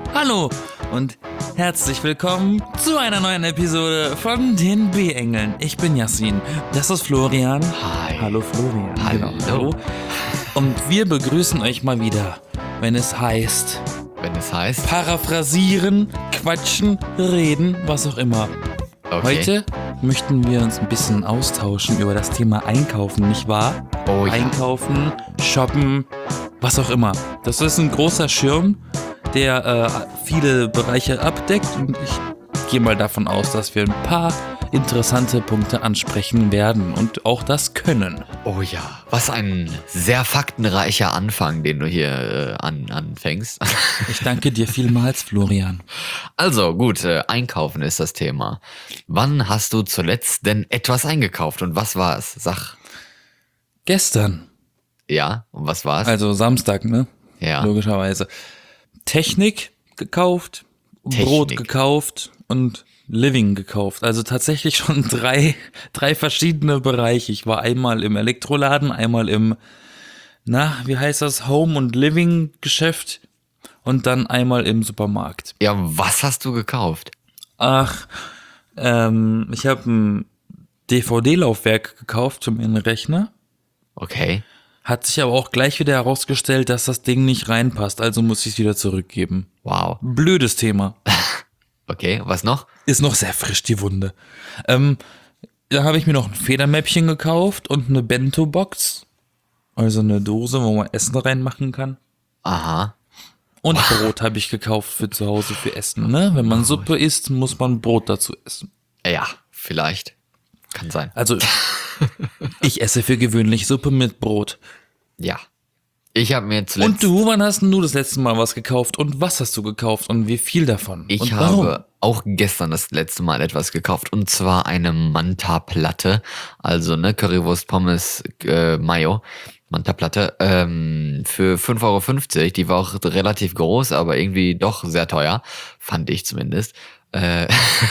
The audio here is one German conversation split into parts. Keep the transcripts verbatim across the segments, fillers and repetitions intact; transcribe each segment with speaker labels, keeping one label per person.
Speaker 1: Hallo und herzlich willkommen zu einer neuen Episode von den B-Engeln. Ich bin Yassin, das ist Florian.
Speaker 2: Hi.
Speaker 1: Hallo Florian.
Speaker 2: Hallo.
Speaker 1: Genau, hallo. Und wir begrüßen euch mal wieder, wenn es heißt...
Speaker 2: Wenn es heißt...
Speaker 1: Paraphrasieren, quatschen, reden, was auch immer.
Speaker 2: Okay.
Speaker 1: Heute möchten wir uns ein bisschen austauschen über das Thema Einkaufen, nicht wahr?
Speaker 2: Oh ja.
Speaker 1: Einkaufen, shoppen, was auch immer. Das ist ein großer Schirm, der äh, viele Bereiche abdeckt und ich gehe mal davon aus, dass wir ein paar interessante Punkte ansprechen werden und auch das können.
Speaker 2: Oh ja, was ein sehr faktenreicher Anfang, den du hier äh, an, anfängst.
Speaker 1: Ich danke dir vielmals, Florian.
Speaker 2: Also gut, äh, einkaufen ist das Thema. Wann hast du zuletzt denn etwas eingekauft und was war es? Sag.
Speaker 1: Gestern,
Speaker 2: Ja, und was war es?
Speaker 1: also Samstag, ne?
Speaker 2: Ja.
Speaker 1: Logischerweise. Technik gekauft,
Speaker 2: Technik.
Speaker 1: Brot gekauft und Living gekauft. Also tatsächlich schon drei, drei verschiedene Bereiche. Ich war einmal im Elektroladen, einmal im, na, wie heißt das, Home- und Living-Geschäft und dann einmal im Supermarkt.
Speaker 2: Ja, was hast du gekauft?
Speaker 1: Ach, ähm, ich habe ein D V D-Laufwerk gekauft für meinen Rechner.
Speaker 2: Okay.
Speaker 1: Hat sich aber auch gleich wieder herausgestellt, dass das Ding nicht reinpasst, also muss ich es wieder zurückgeben.
Speaker 2: Wow.
Speaker 1: Blödes Thema.
Speaker 2: Okay, was noch?
Speaker 1: Ist noch sehr frisch, die Wunde. Ähm, da habe ich mir noch ein Federmäppchen gekauft und eine Bento-Box. Also eine Dose, wo man Essen reinmachen kann.
Speaker 2: Aha.
Speaker 1: Und Brot habe ich gekauft für zu Hause für Essen. Ne? Wenn man Suppe isst, muss man Brot dazu essen.
Speaker 2: Ja, vielleicht. Kann sein.
Speaker 1: Also ich esse für gewöhnlich Suppe mit Brot.
Speaker 2: Ja. Ich habe mir zuletzt...
Speaker 1: Und du, wann hast denn du das letzte Mal was gekauft? Und was hast du gekauft? Und wie viel davon?
Speaker 2: Ich
Speaker 1: und warum?
Speaker 2: habe auch gestern das letzte Mal etwas gekauft und zwar eine Manta-Platte, also ne Currywurst, Pommes, äh, Mayo, Manta-Platte ähm, für fünf Euro fünfzig. Die war auch relativ groß, aber irgendwie doch sehr teuer, fand ich zumindest. Äh,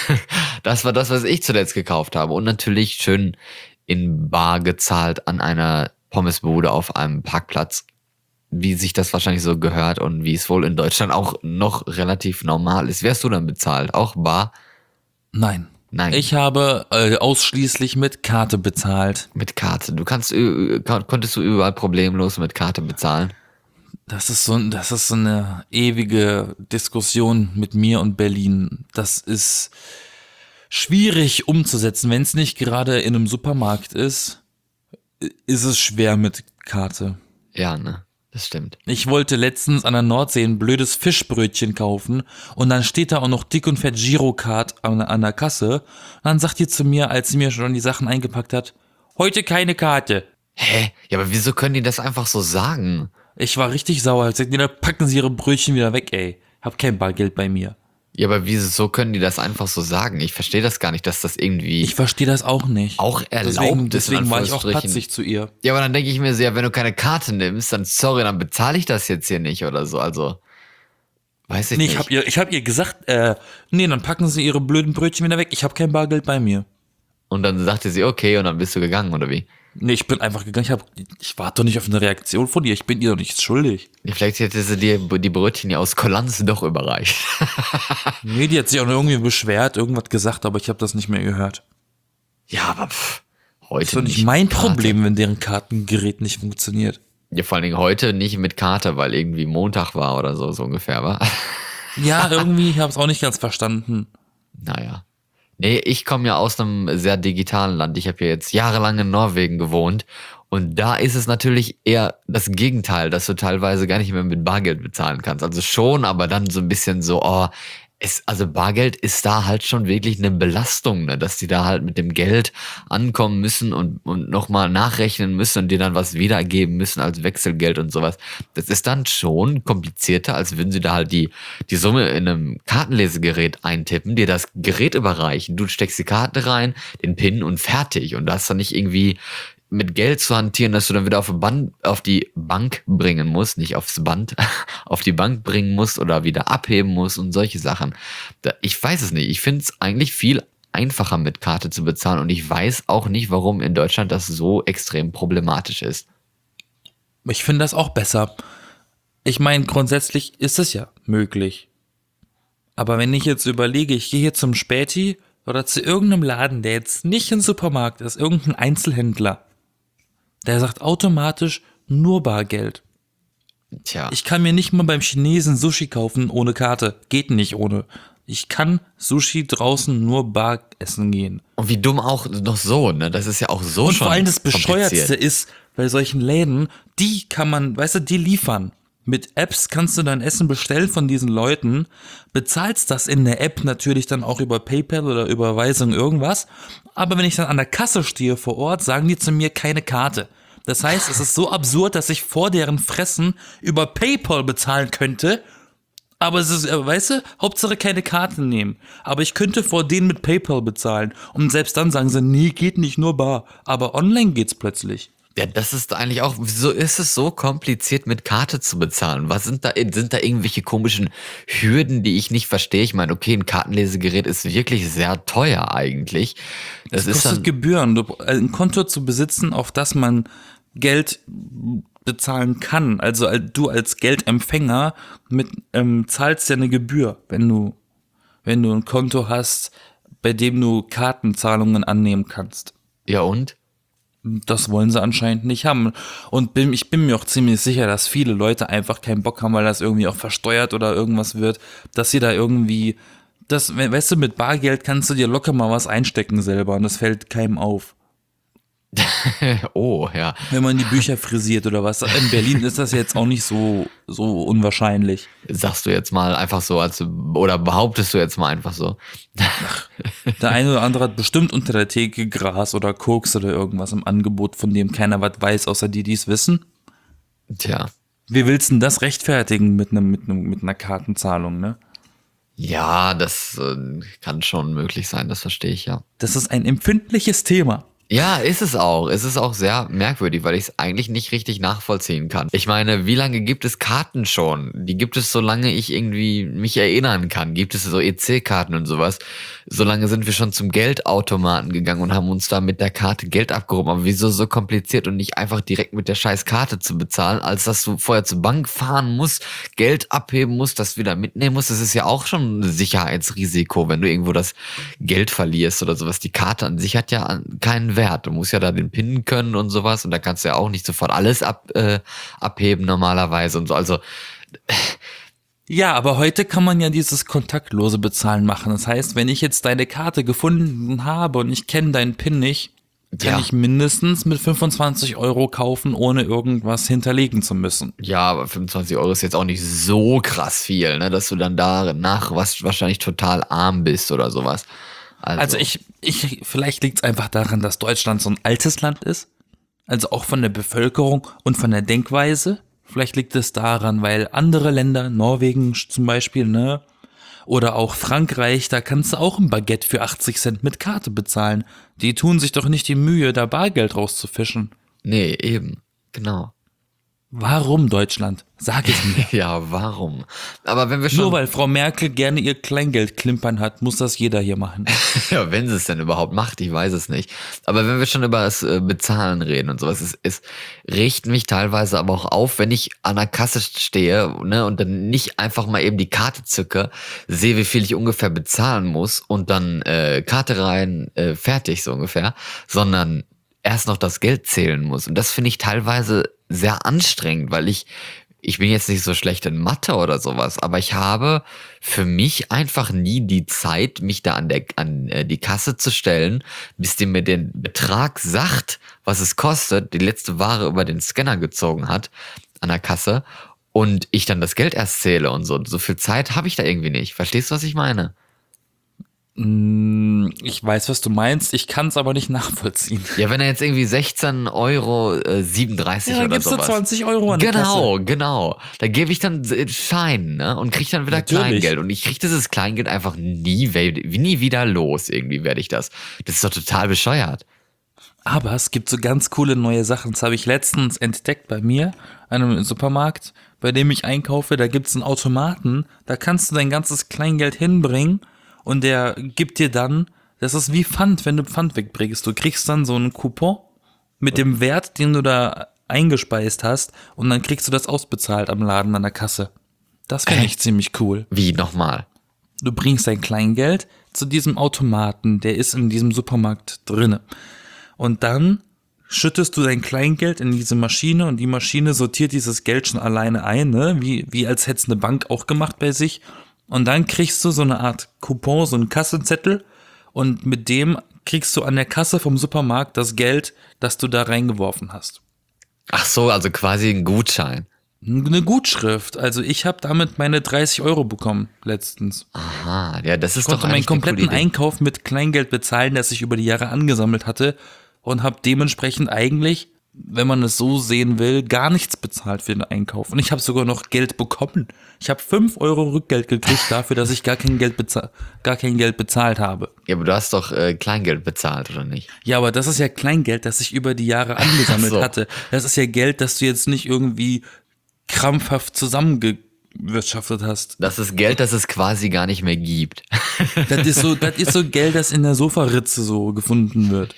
Speaker 2: das war das, was ich zuletzt gekauft habe und natürlich schön in bar gezahlt an einer Pommesbude auf einem Parkplatz, wie sich das wahrscheinlich so gehört und wie es wohl in Deutschland auch noch relativ normal ist. Wie hast du dann bezahlt? Auch bar?
Speaker 1: Nein.
Speaker 2: Nein.
Speaker 1: Ich habe äh, ausschließlich mit Karte bezahlt.
Speaker 2: Mit Karte. Du kannst, ü- kon- konntest du überall problemlos mit Karte bezahlen?
Speaker 1: Das ist so, das ist so eine ewige Diskussion mit mir und Berlin. Das ist schwierig umzusetzen. Wenn es nicht gerade in einem Supermarkt ist, ist es schwer mit Karte.
Speaker 2: Ja, ne? Das stimmt.
Speaker 1: Ich wollte letztens an der Nordsee ein blödes Fischbrötchen kaufen und dann steht da auch noch dick und fett Girocard an, an der Kasse. Und dann sagt die zu mir, als sie mir schon die Sachen eingepackt hat, heute keine Karte.
Speaker 2: Hä? Ja, aber wieso können die das einfach so sagen?
Speaker 1: Ich war richtig sauer. Ich sagte, nee, dann packen sie ihre Brötchen wieder weg, ey. Hab kein Bargeld bei mir.
Speaker 2: Ja, aber wieso können die das einfach so sagen? Ich verstehe das gar nicht, dass das irgendwie
Speaker 1: Ich verstehe das auch nicht.
Speaker 2: auch erlaubt
Speaker 1: Deswegen,
Speaker 2: ist.
Speaker 1: deswegen
Speaker 2: in
Speaker 1: war ich auch
Speaker 2: Anführungsstrichen.
Speaker 1: patzig zu ihr.
Speaker 2: Ja, aber dann denke ich mir so, ja, wenn du keine Karte nimmst, dann sorry, dann bezahle ich das jetzt hier nicht oder so. Also, weiß ich
Speaker 1: Nee,
Speaker 2: nicht.
Speaker 1: ich hab ihr, ich hab ihr gesagt, äh, nee, dann packen sie ihre blöden Brötchen wieder weg. Ich habe kein Bargeld bei mir.
Speaker 2: Und dann sagte sie, okay, und dann bist du gegangen, oder wie?
Speaker 1: Nee, ich bin einfach gegangen. Ich, hab, ich warte doch nicht auf eine Reaktion von ihr. Ich bin ihr doch nichts schuldig.
Speaker 2: Ja, vielleicht hätte sie dir die Brötchen ja aus Kulanz doch überreicht.
Speaker 1: Nee, die hat sich auch noch irgendwie beschwert, irgendwas gesagt, aber ich habe das nicht mehr gehört.
Speaker 2: Ja, aber pff, heute
Speaker 1: Das ist doch nicht
Speaker 2: mit
Speaker 1: mein
Speaker 2: Karte.
Speaker 1: Problem, wenn deren Kartengerät nicht funktioniert.
Speaker 2: Ja, vor allen Dingen heute nicht mit Karte, weil irgendwie Montag war oder so, so ungefähr, war.
Speaker 1: Ja, irgendwie, ich habe es auch nicht ganz verstanden.
Speaker 2: Naja. Nee, ich komme ja aus einem sehr digitalen Land. Ich habe ja jetzt jahrelang in Norwegen gewohnt. Und da ist es natürlich eher das Gegenteil, dass du teilweise gar nicht mehr mit Bargeld bezahlen kannst. Also schon, aber dann so ein bisschen so, oh, es, also Bargeld ist da halt schon wirklich eine Belastung, ne? Dass die da halt mit dem Geld ankommen müssen und, und nochmal nachrechnen müssen und dir dann was wiedergeben müssen als Wechselgeld und sowas. Das ist dann schon komplizierter, als würden sie da halt die, die Summe in einem Kartenlesegerät eintippen, dir das Gerät überreichen, du steckst die Karte rein, den PIN und fertig. Und da hast dann nicht irgendwie mit Geld zu hantieren, dass du dann wieder auf, Band, auf die Bank bringen musst, nicht aufs Band, auf die Bank bringen musst oder wieder abheben musst und solche Sachen. Ich weiß es nicht. Ich finde es eigentlich viel einfacher mit Karte zu bezahlen und ich weiß auch nicht, warum in Deutschland das so extrem problematisch ist.
Speaker 1: Ich finde das auch besser. Ich meine, grundsätzlich ist es ja möglich. Aber wenn ich jetzt überlege, ich gehe hier zum Späti oder zu irgendeinem Laden, der jetzt nicht ein Supermarkt ist, irgendein Einzelhändler, der sagt automatisch nur Bargeld.
Speaker 2: Tja.
Speaker 1: Ich kann mir nicht mal beim Chinesen Sushi kaufen ohne Karte. Geht nicht ohne. Ich kann Sushi draußen nur bar essen gehen.
Speaker 2: Und wie dumm auch noch so, ne? Das ist ja auch so
Speaker 1: Und
Speaker 2: schon
Speaker 1: vor allem das Bescheuertste
Speaker 2: kompliziert.
Speaker 1: ist, bei solchen Läden, die kann man, weißt du, die liefern. Mit Apps kannst du dein Essen bestellen von diesen Leuten, bezahlst das in der App natürlich dann auch über PayPal oder Überweisung irgendwas. Aber wenn ich dann an der Kasse stehe vor Ort, sagen die zu mir keine Karte. Das heißt, es ist so absurd, dass ich vor deren Fressen über PayPal bezahlen könnte. Aber es ist, äh, weißt du, Hauptsache keine Karte nehmen. Aber ich könnte vor denen mit PayPal bezahlen. Und selbst dann sagen sie, nee, geht nicht, nur bar. Aber online geht's plötzlich.
Speaker 2: Ja, das ist eigentlich auch, wieso ist es so kompliziert mit Karte zu bezahlen? Was sind da, sind da irgendwelche komischen Hürden, die ich nicht verstehe? Ich meine, okay, ein Kartenlesegerät ist wirklich sehr teuer eigentlich. Das
Speaker 1: Es
Speaker 2: ist
Speaker 1: kostet
Speaker 2: dann,
Speaker 1: Gebühren. Du, ein Konto zu besitzen, auf das man Geld bezahlen kann. Also al- du als Geldempfänger mit, ähm, zahlst ja eine Gebühr, wenn du, wenn du ein Konto hast, bei dem du Kartenzahlungen annehmen kannst.
Speaker 2: ja und?
Speaker 1: Das wollen sie anscheinend nicht haben. Und bin, ich bin mir auch ziemlich sicher, dass viele Leute einfach keinen Bock haben, weil das irgendwie auch versteuert oder irgendwas wird, dass sie da irgendwie, das, we- weißt du, mit Bargeld kannst du dir locker mal was einstecken selber und das fällt keinem auf.
Speaker 2: Oh, ja.
Speaker 1: Wenn man die Bücher frisiert oder was. In Berlin ist das jetzt auch nicht so, so unwahrscheinlich.
Speaker 2: Sagst du jetzt mal einfach so, als, oder behauptest du jetzt mal einfach so?
Speaker 1: Der eine oder andere hat bestimmt unter der Theke Gras oder Koks oder irgendwas im Angebot, von dem keiner was weiß, außer die, die es wissen.
Speaker 2: Tja.
Speaker 1: Wie willst du denn das rechtfertigen mit, einem, mit, einem, mit einer Kartenzahlung, ne?
Speaker 2: Ja, das äh, kann schon möglich sein, das verstehe ich ja.
Speaker 1: Das ist ein empfindliches Thema.
Speaker 2: Ja, ist es auch. Es ist auch sehr merkwürdig, weil ich es eigentlich nicht richtig nachvollziehen kann. Ich meine, wie lange gibt es Karten schon? Die gibt es, solange ich irgendwie mich erinnern kann. Gibt es so E C-Karten und sowas. Solange sind wir schon zum Geldautomaten gegangen und haben uns da mit der Karte Geld abgehoben. Aber wieso so kompliziert und nicht einfach direkt mit der scheiß Karte zu bezahlen, als dass du vorher zur Bank fahren musst, Geld abheben musst, das wieder mitnehmen musst? Das ist ja auch schon ein Sicherheitsrisiko, wenn du irgendwo das Geld verlierst oder sowas. Die Karte an sich hat ja an- keinen Wert. Du musst ja da den PIN können und sowas und da kannst du ja auch nicht sofort alles ab, äh, abheben normalerweise und so. Also
Speaker 1: Ja, aber heute kann man ja dieses kontaktlose Bezahlen machen. Das heißt, wenn ich jetzt deine Karte gefunden habe und ich kenne deinen PIN nicht, kann
Speaker 2: Ja.
Speaker 1: ich mindestens mit fünfundzwanzig Euro kaufen, ohne irgendwas hinterlegen zu müssen.
Speaker 2: ja, aber fünfundzwanzig Euro ist jetzt auch nicht so krass viel, ne, dass du dann danach was wahrscheinlich total arm bist oder sowas. Also,
Speaker 1: Also ich, ich, vielleicht liegt es einfach daran, dass Deutschland so ein altes Land ist. Also auch von der Bevölkerung und von der Denkweise. Vielleicht liegt es daran, weil andere Länder, Norwegen zum Beispiel, ne, oder auch Frankreich, da kannst du auch ein Baguette für achtzig Cent mit Karte bezahlen. Die tun sich doch nicht die Mühe, da Bargeld rauszufischen.
Speaker 2: nee, eben, genau.
Speaker 1: Warum Deutschland? Sag es mir.
Speaker 2: Ja, warum? Aber wenn wir schon,
Speaker 1: Nur weil Frau Merkel gerne ihr Kleingeld klimpern hat, muss das jeder hier machen.
Speaker 2: ja, wenn sie es denn überhaupt macht, ich weiß es nicht. Aber wenn wir schon über das äh, Bezahlen reden und sowas, es, es regt mich teilweise aber auch auf, wenn ich an der Kasse stehe, ne, und dann nicht einfach mal eben die Karte zücke, sehe, wie viel ich ungefähr bezahlen muss und dann äh, Karte rein, äh, fertig so ungefähr, sondern erst noch das Geld zählen muss. Und das finde ich teilweise sehr anstrengend, weil ich ich bin jetzt nicht so schlecht in Mathe oder sowas, aber ich habe für mich einfach nie die Zeit, mich da an der an äh, die Kasse zu stellen, bis die mir den Betrag sagt, was es kostet, die letzte Ware über den Scanner gezogen hat an der Kasse und ich dann das Geld erst zähle und so. So viel Zeit habe ich da irgendwie nicht. Verstehst du, was ich meine?
Speaker 1: Mm, Ich weiß, was du meinst, ich kann es aber nicht nachvollziehen.
Speaker 2: Ja, wenn er jetzt irgendwie sechzehn Euro äh, siebenunddreißig
Speaker 1: Ja, dann
Speaker 2: oder
Speaker 1: gibst du
Speaker 2: sowas.
Speaker 1: zwanzig Euro an die
Speaker 2: Genau,
Speaker 1: Kasse.
Speaker 2: genau. Da gebe ich dann äh, Schein, ne? Und kriege dann wieder
Speaker 1: Natürlich.
Speaker 2: Kleingeld. Und ich kriege dieses Kleingeld einfach nie, we- nie wieder los. Irgendwie werde ich das. Das ist doch total bescheuert.
Speaker 1: Aber es gibt so ganz coole neue Sachen. Das habe ich letztens entdeckt bei mir, einem Supermarkt, bei dem ich einkaufe. Da gibt es einen Automaten, da kannst du dein ganzes Kleingeld hinbringen und der gibt dir dann, das ist wie Pfand, wenn du Pfand wegbringst. Du kriegst dann so einen Coupon mit dem Wert, den du da eingespeist hast und dann kriegst du das ausbezahlt am Laden an der Kasse. Das finde ich ziemlich cool.
Speaker 2: Wie nochmal?
Speaker 1: Du bringst dein Kleingeld zu diesem Automaten, der ist in diesem Supermarkt drinne. Und dann schüttest du dein Kleingeld in diese Maschine und die Maschine sortiert dieses Geld schon alleine ein, ne? Wie, wie als hätte es eine Bank auch gemacht bei sich. Und dann kriegst du so eine Art Coupon, so einen Kassenzettel und mit dem kriegst du an der Kasse vom Supermarkt das Geld, das du da reingeworfen hast.
Speaker 2: Ach so, also quasi ein Gutschein.
Speaker 1: Eine Gutschrift. Also ich habe damit meine dreißig Euro bekommen letztens.
Speaker 2: Aha, ja, das ist
Speaker 1: Ich
Speaker 2: doch
Speaker 1: konnte meinen
Speaker 2: eigentlich eine
Speaker 1: kompletten
Speaker 2: coole Idee.
Speaker 1: Einkauf mit Kleingeld bezahlen, das ich über die Jahre angesammelt hatte und habe dementsprechend eigentlich, wenn man es so sehen will, gar nichts bezahlt für den Einkauf. Und ich habe sogar noch Geld bekommen. Ich habe fünf Euro Rückgeld gekriegt dafür, dass ich gar kein Geld, beza- gar kein Geld bezahlt habe.
Speaker 2: Ja, aber du hast doch äh, Kleingeld bezahlt, oder nicht?
Speaker 1: Ja, aber das ist ja Kleingeld, das ich über die Jahre angesammelt
Speaker 2: Ach so.
Speaker 1: hatte. Das ist ja Geld, das du jetzt nicht irgendwie krampfhaft zusammengewirtschaftet hast.
Speaker 2: Das ist Geld, das es quasi gar nicht mehr gibt.
Speaker 1: Das ist so, das ist so Geld, das in der Sofaritze so gefunden wird.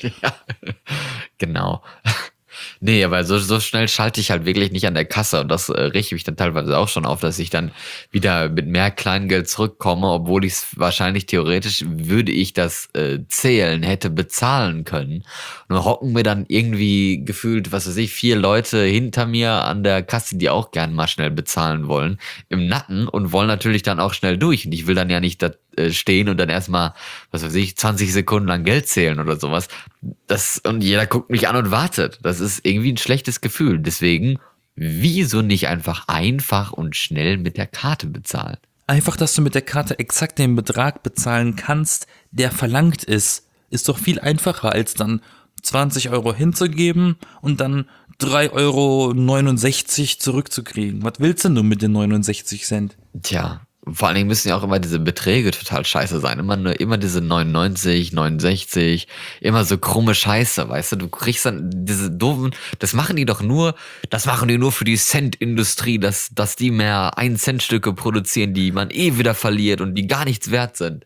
Speaker 2: Genau. Nee, aber so, so schnell schalte ich halt wirklich nicht an der Kasse und das äh, riecht mich dann teilweise auch schon auf, dass ich dann wieder mit mehr Kleingeld zurückkomme, obwohl ich es wahrscheinlich theoretisch, würde ich das äh, zählen, hätte bezahlen können. Und dann hocken mir dann irgendwie gefühlt, was weiß ich, vier Leute hinter mir an der Kasse, die auch gern mal schnell bezahlen wollen, im Nacken und wollen natürlich dann auch schnell durch. Und ich will dann ja nicht da äh, stehen und dann erstmal, was weiß ich, zwanzig Sekunden lang Geld zählen oder sowas. Das, und jeder guckt mich an und wartet. Das ist irgendwie ein schlechtes Gefühl. Deswegen, wieso nicht einfach einfach und schnell mit der Karte bezahlen?
Speaker 1: Einfach, dass du mit der Karte exakt den Betrag bezahlen kannst, der verlangt ist, ist doch viel einfacher, als dann zwanzig Euro hinzugeben und dann drei Euro neunundsechzig zurückzukriegen. Was willst denn du mit den neunundsechzig Cent?
Speaker 2: Tja, vor allen Dingen müssen ja auch immer diese Beträge total scheiße sein. Immer, nur, immer diese neunundneunzig, neunundsechzig, immer so krumme Scheiße, weißt du? Du kriegst dann diese doofen, das machen die doch nur, das machen die nur für die Cent-Industrie, dass, dass die mehr ein-Cent-Stücke produzieren, die man eh wieder verliert und die gar nichts wert sind.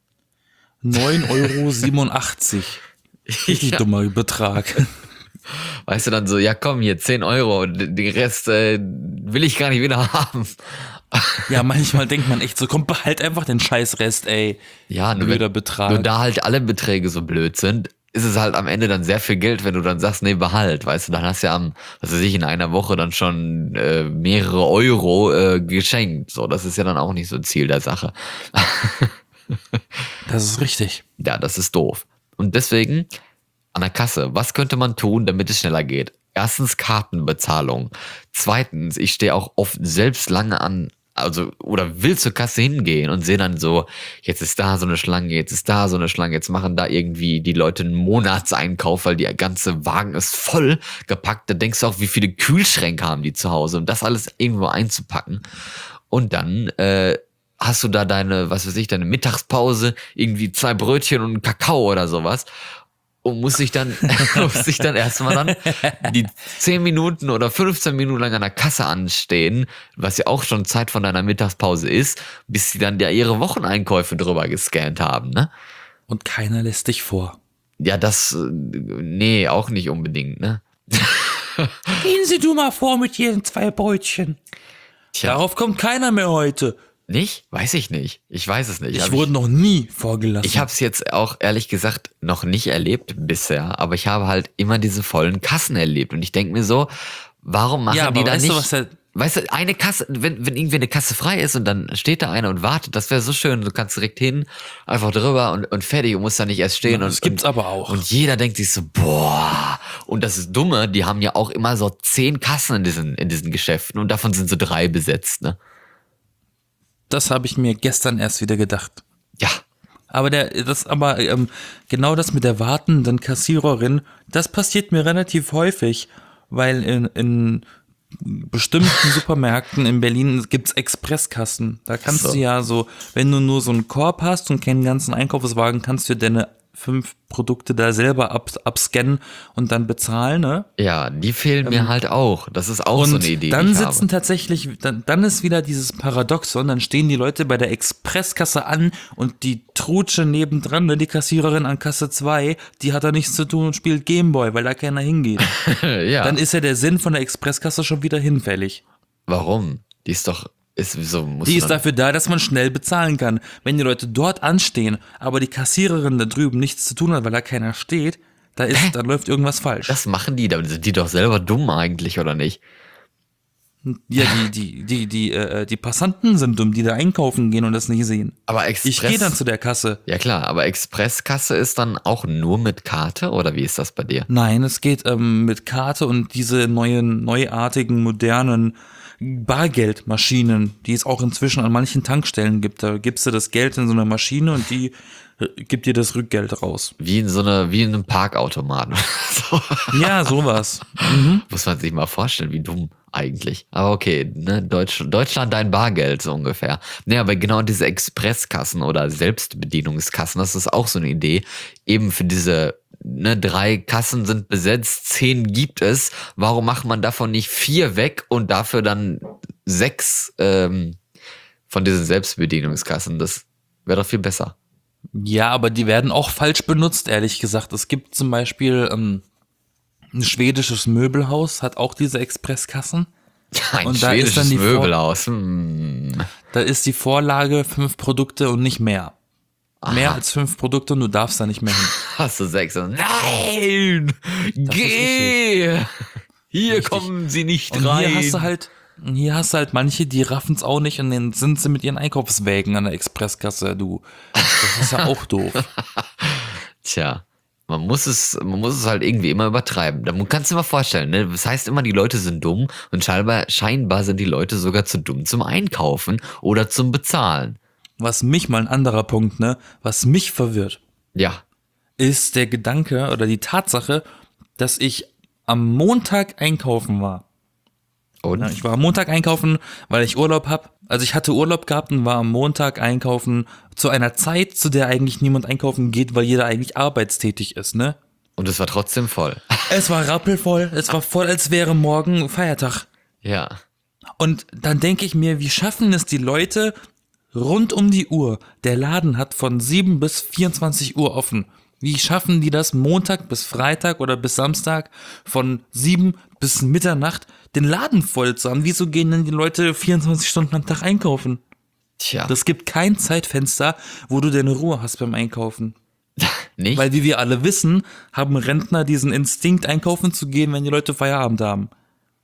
Speaker 1: neun Euro siebenundachtzig. Richtig
Speaker 2: Ja.
Speaker 1: dummer Betrag.
Speaker 2: Weißt du, dann so, ja komm, hier zehn Euro und den Rest äh, will ich gar nicht wieder haben.
Speaker 1: Ja, manchmal denkt man echt so, komm, behalt einfach den Scheißrest, ey.
Speaker 2: Ja, nur,
Speaker 1: Blöder
Speaker 2: wenn,
Speaker 1: Betrag.
Speaker 2: nur da halt alle Beträge so blöd sind, ist es halt am Ende dann sehr viel Geld, wenn du dann sagst, nee, behalt, weißt du, dann hast du ja am, was weiß ich, in einer Woche dann schon äh, mehrere Euro äh, geschenkt. So, das ist ja dann auch nicht so Ziel der Sache.
Speaker 1: Das ist richtig.
Speaker 2: Ja, das ist doof. Und deswegen an der Kasse, was könnte man tun, damit es schneller geht? Erstens Kartenbezahlung. Zweitens, ich stehe auch oft selbst lange an, also oder will zur Kasse hingehen und sehe dann so, jetzt ist da so eine Schlange, jetzt ist da so eine Schlange, jetzt machen da irgendwie die Leute einen Monatseinkauf, weil der ganze Wagen ist voll gepackt. Da denkst du auch, wie viele Kühlschränke haben die zu Hause, um das alles irgendwo einzupacken. Und dann äh, hast du da deine, was weiß ich, deine Mittagspause, irgendwie zwei Brötchen und einen Kakao oder sowas. Und muss sich dann, muss sich dann erstmal dann die zehn Minuten oder fünfzehn Minuten lang an der Kasse anstehen, was ja auch schon Zeit von deiner Mittagspause ist, bis sie dann ja ihre Wocheneinkäufe drüber gescannt haben, ne?
Speaker 1: Und keiner lässt dich vor.
Speaker 2: Ja, das, äh, nee, auch nicht unbedingt, ne?
Speaker 1: Gehen Sie du mal vor mit Ihren zwei Brötchen.
Speaker 2: Tja,
Speaker 1: Darauf kommt keiner mehr heute.
Speaker 2: nicht? Weiß ich nicht. Ich weiß es nicht.
Speaker 1: Ich
Speaker 2: Hab
Speaker 1: wurde noch nie vorgelassen.
Speaker 2: Ich habe es jetzt auch ehrlich gesagt noch nicht erlebt bisher, aber ich habe halt immer diese vollen Kassen erlebt und ich denke mir so, warum machen
Speaker 1: Ja, aber
Speaker 2: die da
Speaker 1: weißt
Speaker 2: nicht?
Speaker 1: du, was der-
Speaker 2: Weißt du, eine Kasse, wenn, wenn irgendwie eine Kasse frei ist und dann steht da einer und wartet, das wäre so schön, du kannst direkt hin, einfach drüber und, und fertig und musst da nicht erst stehen.
Speaker 1: Ja,
Speaker 2: und,
Speaker 1: das gibt's
Speaker 2: und,
Speaker 1: aber auch.
Speaker 2: Und jeder denkt sich so, boah. Und das ist Dumme, die haben ja auch immer so zehn Kassen in diesen, in diesen Geschäften und davon sind so drei besetzt, ne?
Speaker 1: Das habe ich mir gestern erst wieder gedacht.
Speaker 2: Ja.
Speaker 1: Aber der, das, aber ähm, genau das mit der wartenden Kassiererin, das passiert mir relativ häufig, weil in, in bestimmten Supermärkten in Berlin gibt's Expresskassen. Da kannst
Speaker 2: So.
Speaker 1: du ja so, wenn du nur so einen Korb hast und keinen ganzen Einkaufswagen, kannst du deine fünf Produkte da selber ab, abscannen und dann bezahlen, ne?
Speaker 2: Ja, die fehlen mir halt auch. Das ist auch so
Speaker 1: Und
Speaker 2: eine Idee.
Speaker 1: dann
Speaker 2: die ich
Speaker 1: sitzen
Speaker 2: habe.
Speaker 1: tatsächlich, dann, dann ist wieder dieses Paradoxon, dann stehen die Leute bei der Expresskasse an und die Trutsche nebendran, ne, die Kassiererin an Kasse zwei, die hat da nichts zu tun und spielt Gameboy, weil da keiner hingeht.
Speaker 2: ja.
Speaker 1: Dann ist ja der Sinn von der Expresskasse schon wieder hinfällig.
Speaker 2: Warum? Die ist doch, Ist, so musst
Speaker 1: Die
Speaker 2: du
Speaker 1: ist
Speaker 2: dann,
Speaker 1: dafür da, dass man schnell bezahlen kann. Wenn die Leute dort anstehen, aber die Kassiererin da drüben nichts zu tun hat, weil da keiner steht, da ist, da läuft irgendwas falsch.
Speaker 2: das machen die, da sind die doch selber dumm eigentlich, oder nicht?
Speaker 1: Ja, die, die, die, die, äh, die Passanten sind dumm, die da einkaufen gehen und das nicht sehen.
Speaker 2: Aber Express,
Speaker 1: Ich gehe dann zu der Kasse.
Speaker 2: ja klar, aber Expresskasse ist dann auch nur mit Karte, oder wie ist das bei dir?
Speaker 1: Nein, es geht ähm, mit Karte und diese neuen, neuartigen, modernen Bargeldmaschinen, die es auch inzwischen an manchen Tankstellen gibt. Da gibst du das Geld in so eine Maschine und die äh, gibt dir das Rückgeld raus.
Speaker 2: Wie in so eine, wie in einem Parkautomaten. So.
Speaker 1: Ja, sowas.
Speaker 2: Muss man sich mal vorstellen, wie dumm eigentlich. Aber okay, ne, Deutsch, Deutschland dein Bargeld so ungefähr. Ne, aber genau diese Expresskassen oder Selbstbedienungskassen, das ist auch so eine Idee. Eben für diese, ne, drei Kassen sind besetzt, zehn gibt es. Warum macht man davon nicht vier weg und dafür dann sechs ähm, von diesen Selbstbedienungskassen? Das wäre doch viel besser.
Speaker 1: Ja, aber die werden auch falsch benutzt, ehrlich gesagt. Es gibt zum Beispiel ähm, ein schwedisches Möbelhaus, hat auch diese Expresskassen.
Speaker 2: Ein
Speaker 1: Und da ist
Speaker 2: schwedisches
Speaker 1: dann die Vor-
Speaker 2: Möbelhaus. Hm.
Speaker 1: Da ist die Vorlage fünf Produkte und nicht mehr. Mehr
Speaker 2: Aha.
Speaker 1: als fünf Produkte und du darfst da nicht mehr hin.
Speaker 2: Hast du sechs? Und nein! Geh! Hier
Speaker 1: Richtig.
Speaker 2: kommen sie nicht
Speaker 1: Und
Speaker 2: rein.
Speaker 1: hier hast du halt, hier hast du halt manche, die raffen es auch nicht und dann sind sie mit ihren Einkaufswägen an der Expresskasse, du. Das ist ja auch doof.
Speaker 2: Tja, man muss es, man muss es halt irgendwie immer übertreiben. Da kannst du dir mal vorstellen, ne? Das heißt immer, die Leute sind dumm und scheinbar, scheinbar sind die Leute sogar zu dumm zum Einkaufen oder zum Bezahlen.
Speaker 1: Was mich mal ein anderer Punkt, ne, was mich verwirrt,
Speaker 2: Ja.
Speaker 1: ist der Gedanke oder die Tatsache, dass ich am Montag einkaufen war.
Speaker 2: Und?
Speaker 1: Ja, ich war am Montag einkaufen, weil ich Urlaub hab. Also ich hatte Urlaub gehabt und war am Montag einkaufen zu einer Zeit, zu der eigentlich niemand einkaufen geht, weil jeder eigentlich arbeitstätig ist, ne?
Speaker 2: Und es war trotzdem voll.
Speaker 1: Es war rappelvoll, es war voll, als wäre morgen Feiertag.
Speaker 2: Ja.
Speaker 1: Und dann denke ich mir, wie schaffen es die Leute rund um die Uhr? Der Laden hat von sieben bis vierundzwanzig Uhr offen. Wie schaffen die das Montag bis Freitag oder bis Samstag von sieben bis Mitternacht den Laden voll zu haben? Wieso gehen denn die Leute vierundzwanzig Stunden am Tag einkaufen?
Speaker 2: Tja.
Speaker 1: Das gibt kein Zeitfenster, wo du deine Ruhe hast beim Einkaufen.
Speaker 2: Nicht?
Speaker 1: Weil wie wir alle wissen, haben Rentner diesen Instinkt, einkaufen zu gehen, wenn die Leute Feierabend haben.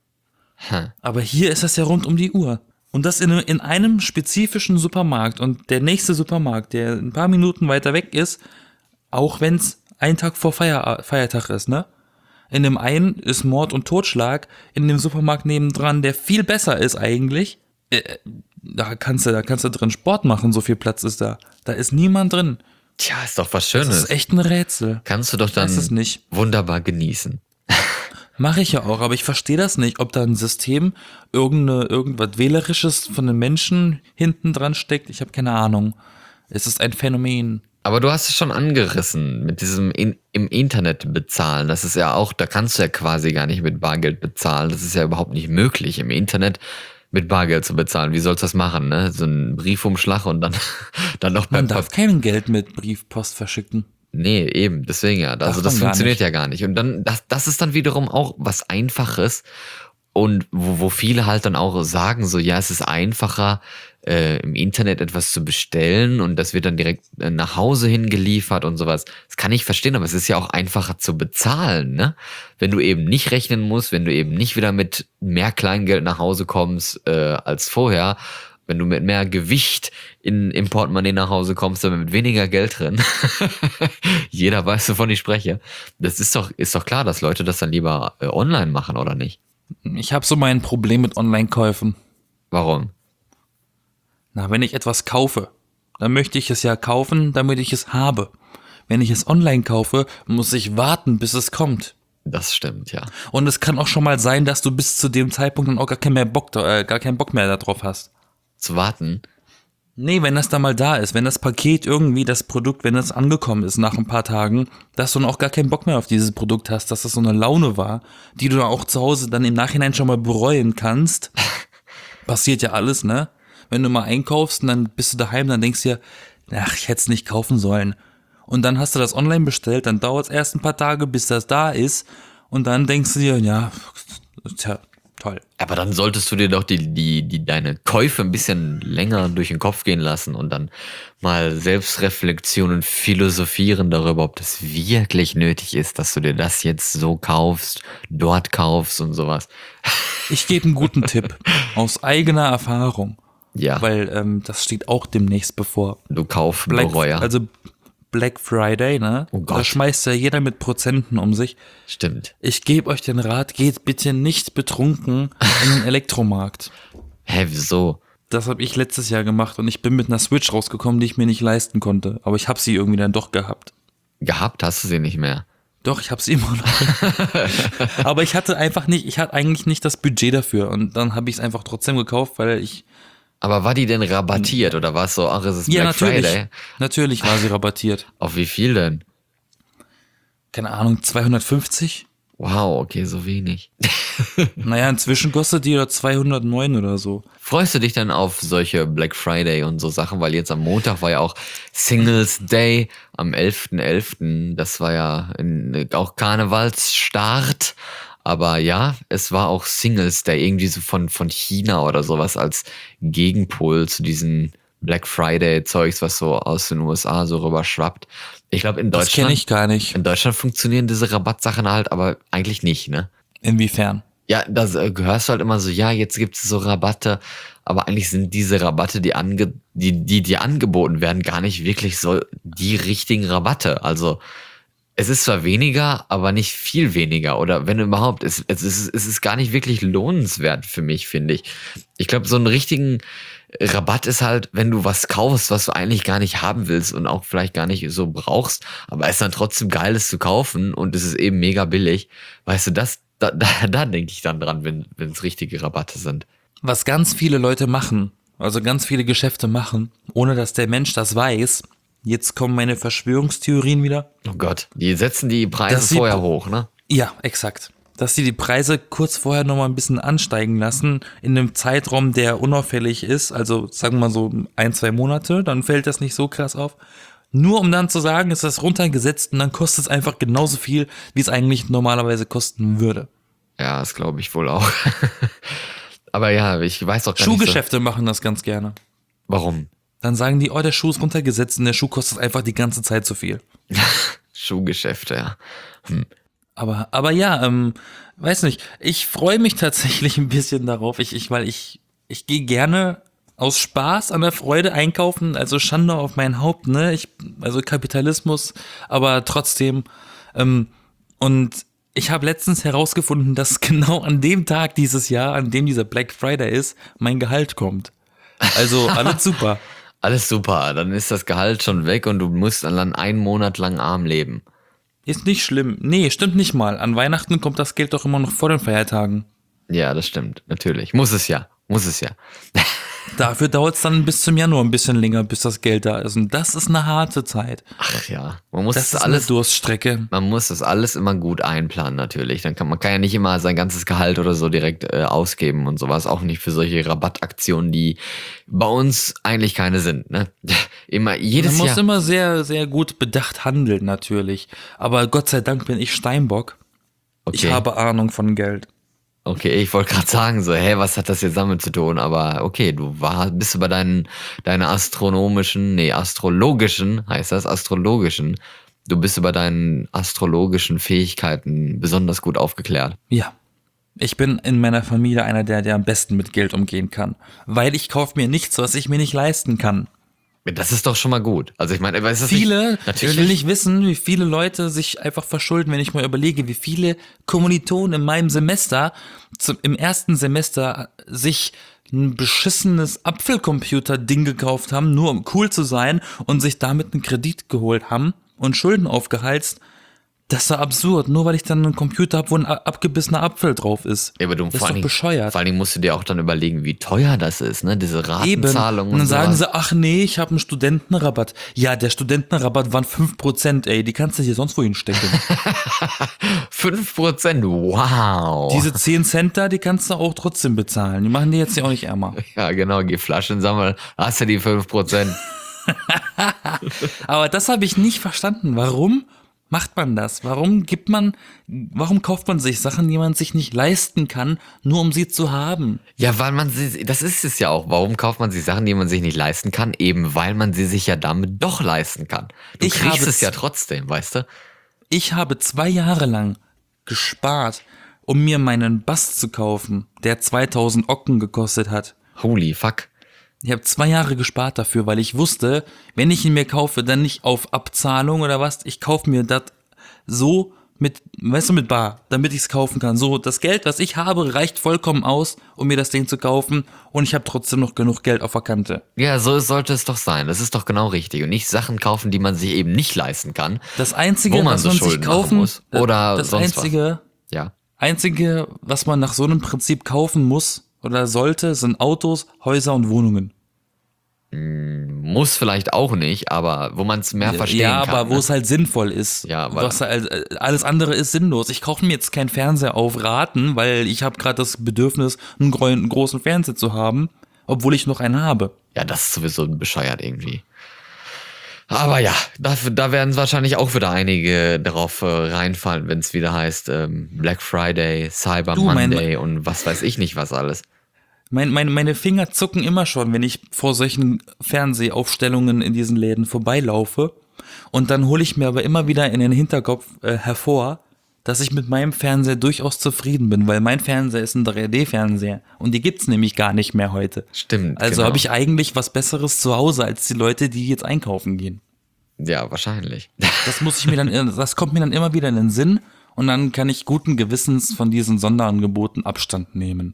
Speaker 2: Hm.
Speaker 1: Aber hier ist das ja rund um die Uhr. Und das in, in einem spezifischen Supermarkt. Und der nächste Supermarkt, der ein paar Minuten weiter weg ist, auch wenn es ein Tag vor Feier, Feiertag ist, ne? In dem einen ist Mord und Totschlag, in dem Supermarkt nebendran, der viel besser ist eigentlich. Äh, da kannst du, da kannst du drin Sport machen, so viel Platz ist da. Da ist niemand drin.
Speaker 2: Tja, ist doch was
Speaker 1: Das
Speaker 2: Schönes.
Speaker 1: ist echt ein Rätsel.
Speaker 2: Kannst du doch dann
Speaker 1: weiß es nicht.
Speaker 2: wunderbar genießen.
Speaker 1: Mache ich ja auch, aber ich verstehe das nicht, ob da ein System, irgendeine, irgendwas Wählerisches von den Menschen hinten dran steckt. Ich habe keine Ahnung. Es ist ein Phänomen.
Speaker 2: Aber du hast es schon angerissen mit diesem in, im Internet bezahlen. Das ist ja auch, da kannst du ja quasi gar nicht mit Bargeld bezahlen. Das ist ja überhaupt nicht möglich, im Internet mit Bargeld zu bezahlen. Wie sollst du das machen, ne? So ein Briefumschlag und dann, dann noch per
Speaker 1: Man darf kein Geld mit Briefpost verschicken.
Speaker 2: Nee, eben, deswegen ja. Also
Speaker 1: man
Speaker 2: das
Speaker 1: gar
Speaker 2: funktioniert
Speaker 1: nicht.
Speaker 2: ja gar nicht. Und dann, das, das ist dann wiederum auch was Einfaches. Und wo, wo viele halt dann auch sagen, so, ja, es ist einfacher, äh, im Internet etwas zu bestellen und das wird dann direkt äh, nach Hause hingeliefert und sowas. Das kann ich verstehen, aber es ist ja auch einfacher zu bezahlen, ne? Wenn du eben nicht rechnen musst, wenn du eben nicht wieder mit mehr Kleingeld nach Hause kommst äh, als vorher, wenn du mit mehr Gewicht in, im Portemonnaie nach Hause kommst, aber mit weniger Geld drin. Jeder weiß, wovon ich spreche. Das ist doch, ist doch klar, dass Leute das dann lieber äh, online machen, oder nicht?
Speaker 1: Ich habe so mein Problem mit Online-Käufen.
Speaker 2: Warum?
Speaker 1: Na, wenn ich etwas kaufe, dann möchte ich es ja kaufen, damit ich es habe. Wenn ich es online kaufe, muss ich warten, bis es kommt.
Speaker 2: Das stimmt, ja.
Speaker 1: Und es kann auch schon mal sein, dass du bis zu dem Zeitpunkt dann auch gar keinen mehr Bock, äh, gar keinen Bock mehr darauf hast.
Speaker 2: Zu warten.
Speaker 1: Nee, wenn das da mal da ist, wenn das Paket irgendwie, das Produkt, wenn es angekommen ist nach ein paar Tagen, dass du dann auch gar keinen Bock mehr auf dieses Produkt hast, dass das so eine Laune war, die du dann auch zu Hause dann im Nachhinein schon mal bereuen kannst. Passiert ja alles, ne? Wenn du mal einkaufst und dann bist du daheim, dann denkst du dir, ach, ich hätte es nicht kaufen sollen. Und dann hast du das online bestellt, dann dauert es erst ein paar Tage, bis das da ist und dann denkst du dir, ja, tja, Toll.
Speaker 2: Aber dann solltest du dir doch die, die, die, deine Käufe ein bisschen länger durch den Kopf gehen lassen und dann mal Selbstreflexion und philosophieren darüber, ob das wirklich nötig ist, dass du dir das jetzt so kaufst, dort kaufst und sowas.
Speaker 1: Ich gebe einen guten Tipp aus eigener Erfahrung,
Speaker 2: Ja,
Speaker 1: weil ähm, das steht auch demnächst bevor.
Speaker 2: du
Speaker 1: Black,
Speaker 2: Kaufbereuer.
Speaker 1: also Black Friday, ne?
Speaker 2: Oh Gott.
Speaker 1: Da schmeißt ja jeder mit Prozenten um sich.
Speaker 2: Stimmt.
Speaker 1: Ich gebe euch den Rat, geht bitte nicht betrunken in den Elektromarkt.
Speaker 2: Hä, wieso?
Speaker 1: Das habe ich letztes Jahr gemacht und ich bin mit einer Switch rausgekommen, die ich mir nicht leisten konnte. Aber ich habe sie irgendwie dann doch gehabt.
Speaker 2: Gehabt hast du sie nicht mehr.
Speaker 1: Doch, ich habe sie immer noch. Aber ich hatte einfach nicht, ich hatte eigentlich nicht das Budget dafür. Und dann habe ich es einfach trotzdem gekauft, weil ich,
Speaker 2: Aber war die denn rabattiert oder war es so, ach, es ist
Speaker 1: ja,
Speaker 2: Black
Speaker 1: natürlich,
Speaker 2: Friday?
Speaker 1: natürlich war sie rabattiert.
Speaker 2: Auf wie viel denn?
Speaker 1: Keine Ahnung, zweihundertfünfzig?
Speaker 2: Wow, okay, so wenig.
Speaker 1: Naja, inzwischen kostet die ja zweihundertneun oder so.
Speaker 2: Freust du dich dann auf solche Black Friday und so Sachen? Weil jetzt am Montag war ja auch Singles Day am elften elften Das war ja in, auch Karnevalsstart. Aber ja, es war auch Singles Day, irgendwie so von, von China oder sowas als Gegenpol zu diesen Black Friday Zeugs, was so aus den U S A so rüber schwappt. Ich glaube, in
Speaker 1: Das kenne
Speaker 2: Deutschland,
Speaker 1: ich gar nicht.
Speaker 2: in Deutschland funktionieren diese Rabattsachen halt, aber eigentlich nicht, ne?
Speaker 1: Inwiefern?
Speaker 2: Ja, da äh, hörst du halt immer so, ja, jetzt gibt es so Rabatte, aber eigentlich sind diese Rabatte, die, ange die, die dir angeboten werden, gar nicht wirklich so die richtigen Rabatte. Also es ist zwar weniger, aber nicht viel weniger. Oder wenn überhaupt, es, es, ist, es ist gar nicht wirklich lohnenswert für mich, finde ich. Ich glaube, so einen richtigen Rabatt ist halt, wenn du was kaufst, was du eigentlich gar nicht haben willst und auch vielleicht gar nicht so brauchst, aber es ist dann trotzdem geil, es zu kaufen und es ist eben mega billig. Weißt du, das, da, da, da denke ich dann dran, wenn wenn es richtige Rabatte sind.
Speaker 1: Was ganz viele Leute machen, also ganz viele Geschäfte machen, ohne dass der Mensch das weiß, jetzt kommen meine Verschwörungstheorien wieder.
Speaker 2: Oh Gott, die setzen die Preise
Speaker 1: Dass sie-
Speaker 2: vorher hoch, ne?
Speaker 1: Ja, exakt. Dass sie die Preise kurz vorher nochmal ein bisschen ansteigen lassen, in einem Zeitraum, der unauffällig ist, also sagen wir mal so ein, zwei Monate, dann fällt das nicht so krass auf. Nur um dann zu sagen, ist das runtergesetzt und dann kostet es einfach genauso viel, wie es eigentlich normalerweise kosten würde.
Speaker 2: Ja, das glaube ich wohl auch. Aber ja, ich weiß auch gar nicht so,
Speaker 1: Schuhgeschäfte machen das ganz gerne.
Speaker 2: warum.
Speaker 1: Dann sagen die, oh, der Schuh ist runtergesetzt und der Schuh kostet einfach die ganze Zeit so viel.
Speaker 2: Schuhgeschäfte, ja.
Speaker 1: Aber, aber ja, ähm, weiß nicht, ich freue mich tatsächlich ein bisschen darauf, ich, ich, weil ich, ich gehe gerne aus Spaß an der Freude einkaufen, also Schande auf mein Haupt, ne, ich, also Kapitalismus, aber trotzdem, ähm, und ich habe letztens herausgefunden, dass genau an dem Tag dieses Jahr, an dem dieser Black Friday ist, mein Gehalt kommt. Also, alles super.
Speaker 2: Alles super, dann ist das Gehalt schon weg und du musst dann einen Monat lang arm leben.
Speaker 1: Ist nicht schlimm. Nee, stimmt nicht mal. An Weihnachten kommt das Geld doch immer noch vor den Feiertagen.
Speaker 2: Ja, das stimmt, natürlich. Muss es ja, muss es ja.
Speaker 1: Dafür dauert es dann bis zum Januar ein bisschen länger, bis das Geld da ist. Und das ist eine harte Zeit.
Speaker 2: Ach ja, man muss
Speaker 1: Das
Speaker 2: das
Speaker 1: ist
Speaker 2: alles,
Speaker 1: eine Durststrecke.
Speaker 2: man muss das alles immer gut einplanen natürlich. Dann kann man kann ja nicht immer sein ganzes Gehalt oder so direkt äh, ausgeben und sowas. Auch nicht für solche Rabattaktionen, die bei uns eigentlich keine sind. Ne? Immer jedes
Speaker 1: Man muss
Speaker 2: Jahr.
Speaker 1: immer sehr, sehr gut bedacht handeln, natürlich. Aber Gott sei Dank bin ich Steinbock. Ich
Speaker 2: Okay.
Speaker 1: habe Ahnung von Geld.
Speaker 2: Okay, ich wollte gerade sagen, so, hä, was hat das jetzt damit zu tun? Aber okay, du war, bist du bei deinen, deiner astronomischen, nee, astrologischen, heißt das, astrologischen, du bist über deinen astrologischen Fähigkeiten besonders gut aufgeklärt.
Speaker 1: Ja. Ich bin in meiner Familie einer, der, der am besten mit Geld umgehen kann. Weil ich kaufe mir nichts, was ich mir nicht leisten kann.
Speaker 2: Das ist doch schon mal gut. Also ich meine, ist das
Speaker 1: Viele,
Speaker 2: nicht, natürlich,
Speaker 1: ich will nicht wissen, wie viele Leute sich einfach verschulden, wenn ich mal überlege, wie viele Kommilitonen in meinem Semester, zum, im ersten Semester, sich ein beschissenes Apfelcomputer-Ding gekauft haben, nur um cool zu sein und sich damit einen Kredit geholt haben und Schulden aufgeheizt. Das war absurd, nur weil ich dann einen Computer habe, wo ein a- abgebissener Apfel drauf ist.
Speaker 2: Ja, aber du,
Speaker 1: das ist
Speaker 2: vor
Speaker 1: doch
Speaker 2: allen Dingen-
Speaker 1: bescheuert.
Speaker 2: Vor allen Dingen musst du dir auch dann überlegen, wie teuer das ist, ne? Diese
Speaker 1: Eben.
Speaker 2: Ratenzahlung
Speaker 1: Und dann sagen
Speaker 2: sowas.
Speaker 1: sie, ach nee, ich habe einen Studentenrabatt. Ja, der Studentenrabatt waren fünf Prozent, ey, die kannst du hier sonst wohin stecken.
Speaker 2: fünf Prozent, wow.
Speaker 1: Diese zehn Cent da, die kannst du auch trotzdem bezahlen. Die machen die jetzt ja auch nicht ärmer.
Speaker 2: Ja, genau, geh Flaschen sammeln, hast du die fünf Prozent.
Speaker 1: Aber das habe ich nicht verstanden. Warum macht man das? Warum gibt man, warum kauft man sich Sachen, die man sich nicht leisten kann, nur um sie zu haben?
Speaker 2: Ja, weil man sie, das ist es ja auch. Warum kauft man sich Sachen, die man sich nicht leisten kann? Eben, weil man sie sich ja damit doch leisten kann. Du
Speaker 1: Ich
Speaker 2: kriegst
Speaker 1: habe
Speaker 2: es ja
Speaker 1: z-
Speaker 2: trotzdem, weißt du?
Speaker 1: Ich habe zwei Jahre lang gespart, um mir meinen Bass zu kaufen, der zweitausend Ocken gekostet hat.
Speaker 2: Holy fuck.
Speaker 1: Ich habe zwei Jahre gespart dafür, weil ich wusste, wenn ich ihn mir kaufe, dann nicht auf Abzahlung oder was. Ich kaufe mir das so mit, weißt du, mit bar, damit ich es kaufen kann. So, das Geld, was ich habe, reicht vollkommen aus, um mir das Ding zu kaufen. Und ich habe trotzdem noch genug Geld auf der Kante.
Speaker 2: Ja, so sollte es doch sein. Das ist doch genau richtig. Und nicht Sachen kaufen, die man sich eben nicht leisten kann.
Speaker 1: Das Einzige,
Speaker 2: Wo man
Speaker 1: was
Speaker 2: so
Speaker 1: man sich
Speaker 2: Schulden machen
Speaker 1: kaufen
Speaker 2: muss. Oder
Speaker 1: das
Speaker 2: sonst was.
Speaker 1: Einzige,
Speaker 2: Ja.
Speaker 1: Einzige, was man nach so einem Prinzip kaufen muss oder sollte, sind Autos, Häuser und Wohnungen.
Speaker 2: Muss vielleicht auch nicht, aber wo man es mehr verstehen
Speaker 1: ja,
Speaker 2: kann.
Speaker 1: aber wo
Speaker 2: ne?
Speaker 1: es halt sinnvoll ist.
Speaker 2: Ja, weil-
Speaker 1: Was halt, äh, alles andere ist sinnlos. Ich kaufe mir jetzt keinen Fernseher auf Raten, weil ich habe gerade das Bedürfnis, einen, gro einen großen Fernseher zu haben, obwohl ich noch einen habe.
Speaker 2: Ja, das ist sowieso bescheuert irgendwie. Aber ja, dafür, da werden wahrscheinlich auch wieder einige darauf äh, reinfallen, wenn es wieder heißt ähm, Black Friday, Cyber
Speaker 1: Du, mein-
Speaker 2: Monday und was weiß ich nicht was alles.
Speaker 1: Mein, meine, meine Finger zucken immer schon, wenn ich vor solchen Fernsehaufstellungen in diesen Läden vorbeilaufe. Und dann hole ich mir aber immer wieder in den Hinterkopf äh, hervor, dass ich mit meinem Fernseher durchaus zufrieden bin, weil mein Fernseher ist ein drei D-Fernseher und die gibt's nämlich gar nicht mehr heute.
Speaker 2: Stimmt.
Speaker 1: Also
Speaker 2: genau.
Speaker 1: habe ich eigentlich was Besseres zu Hause als die Leute, die jetzt einkaufen gehen.
Speaker 2: Ja, wahrscheinlich.
Speaker 1: Das muss ich mir dann, das kommt mir dann immer wieder in den Sinn und dann kann ich guten Gewissens von diesen Sonderangeboten Abstand nehmen.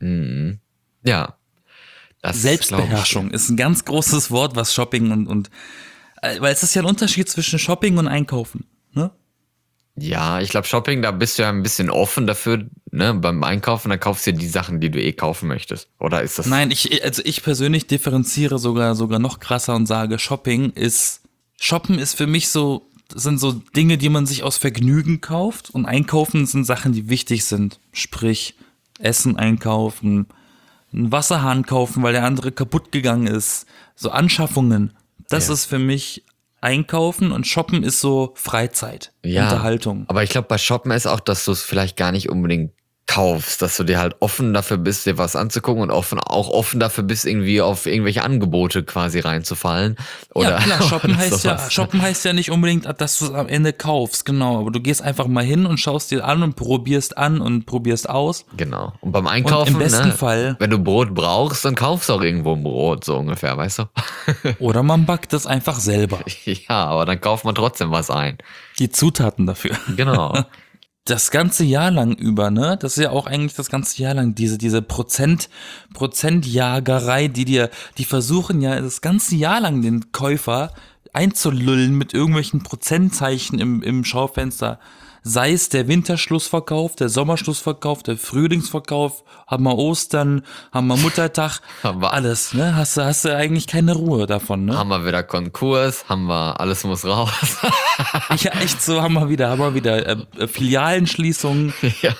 Speaker 2: Ja. Das
Speaker 1: Selbstbeherrschung ist ein ganz großes Wort, was Shopping und, und äh, weil es ist ja ein Unterschied zwischen Shopping und Einkaufen, ne?
Speaker 2: Ja, ich glaube, Shopping, da bist du ja ein bisschen offen dafür, ne? Beim Einkaufen, da kaufst du dir die Sachen, die du eh kaufen möchtest. Oder ist das.
Speaker 1: Nein, ich, also ich persönlich differenziere sogar, sogar noch krasser und sage, Shopping ist, Shoppen ist für mich so, das sind so Dinge, die man sich aus Vergnügen kauft und Einkaufen sind Sachen, die wichtig sind. Sprich, Essen einkaufen, einen Wasserhahn kaufen, weil der andere kaputt gegangen ist. So Anschaffungen. Das
Speaker 2: Ja.
Speaker 1: ist für mich Einkaufen und Shoppen ist so Freizeit,
Speaker 2: Ja,
Speaker 1: Unterhaltung.
Speaker 2: aber ich glaube, bei Shoppen ist auch, dass du es vielleicht gar nicht unbedingt kaufst, dass du dir halt offen dafür bist, dir was anzugucken und offen, auch offen dafür bist, irgendwie auf irgendwelche Angebote quasi reinzufallen. Oder,
Speaker 1: Ja, klar, shoppen
Speaker 2: oder
Speaker 1: heißt ja,
Speaker 2: sowas.
Speaker 1: shoppen heißt ja nicht unbedingt, dass du es am Ende kaufst, genau. Aber du gehst einfach mal hin und schaust dir an und probierst an und probierst aus.
Speaker 2: Genau. Und beim Einkaufen,
Speaker 1: Und im besten
Speaker 2: ne,
Speaker 1: Fall-
Speaker 2: wenn du Brot brauchst, dann kaufst du auch irgendwo ein Brot, so ungefähr, weißt du?
Speaker 1: Oder man backt es einfach selber.
Speaker 2: Ja, aber dann kauft man trotzdem was ein.
Speaker 1: Die Zutaten dafür.
Speaker 2: Genau.
Speaker 1: Das ganze Jahr lang über, ne? Das ist ja auch eigentlich das ganze Jahr lang, diese, diese Prozent, Prozentjagerei, die dir, die versuchen ja das ganze Jahr lang den Käufer einzulullen mit irgendwelchen Prozentzeichen im, im Schaufenster. Sei es der Winterschlussverkauf, der Sommerschlussverkauf, der Frühlingsverkauf, haben wir Ostern, haben wir Muttertag,
Speaker 2: Haben wir-
Speaker 1: alles, ne? Hast du, hast du eigentlich keine Ruhe davon, ne?
Speaker 2: Haben wir wieder Konkurs, haben wir, alles muss raus.
Speaker 1: Ja, echt so, haben wir wieder, haben wir wieder äh, äh, Filialenschließungen.
Speaker 2: Ja.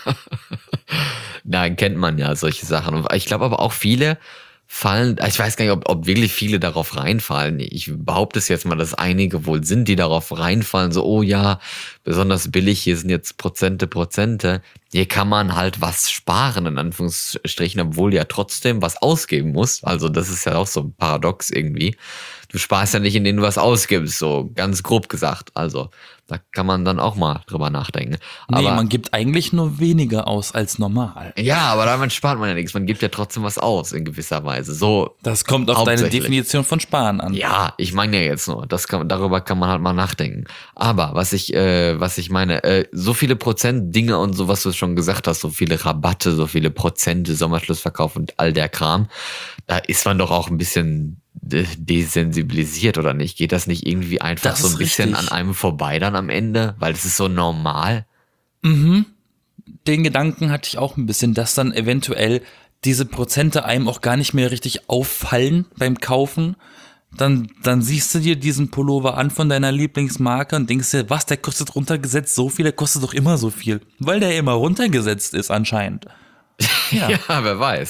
Speaker 2: Nein, kennt man ja solche Sachen. Und ich glaube aber auch viele fallen, ich weiß gar nicht, ob, ob wirklich viele darauf reinfallen. Ich behaupte es jetzt mal, dass einige wohl sind, die darauf reinfallen, so, oh ja, besonders billig, hier sind jetzt Prozente, Prozente. Hier kann man halt was sparen, in Anführungsstrichen, obwohl du ja trotzdem was ausgeben musst. Also das ist ja auch so ein Paradox irgendwie. Du sparst ja nicht, indem du was ausgibst, so ganz grob gesagt. Also da kann man dann auch mal drüber nachdenken.
Speaker 1: Nee,
Speaker 2: Aber
Speaker 1: man gibt eigentlich nur weniger aus als normal.
Speaker 2: ja, aber damit spart man ja nichts. Man gibt ja trotzdem was aus in gewisser Weise. So,
Speaker 1: Das kommt auf deine
Speaker 2: Hauptsächlich.
Speaker 1: Definition von Sparen an.
Speaker 2: ja, ich meine ja jetzt nur. Das kann, darüber kann man halt mal nachdenken. Aber was ich, äh, was ich meine, äh, so viele Prozent Dinge und so, was du schon gesagt hast, so viele Rabatte, so viele Prozente, Sommerschlussverkauf und all der Kram, da ist man doch auch ein bisschen de- desensibilisiert, oder nicht? Geht das nicht irgendwie einfach
Speaker 1: Das
Speaker 2: so ein
Speaker 1: ist
Speaker 2: bisschen
Speaker 1: richtig.
Speaker 2: an einem vorbei dann am Ende? Weil es ist so normal.
Speaker 1: Den Gedanken hatte ich auch ein bisschen, dass dann eventuell diese Prozente einem auch gar nicht mehr richtig auffallen beim Kaufen. Dann, dann siehst du dir diesen Pullover an von deiner Lieblingsmarke und denkst dir, was, der kostet runtergesetzt so viel, der kostet doch immer so viel. Weil der immer runtergesetzt ist anscheinend. Ja.
Speaker 2: Ja, wer weiß.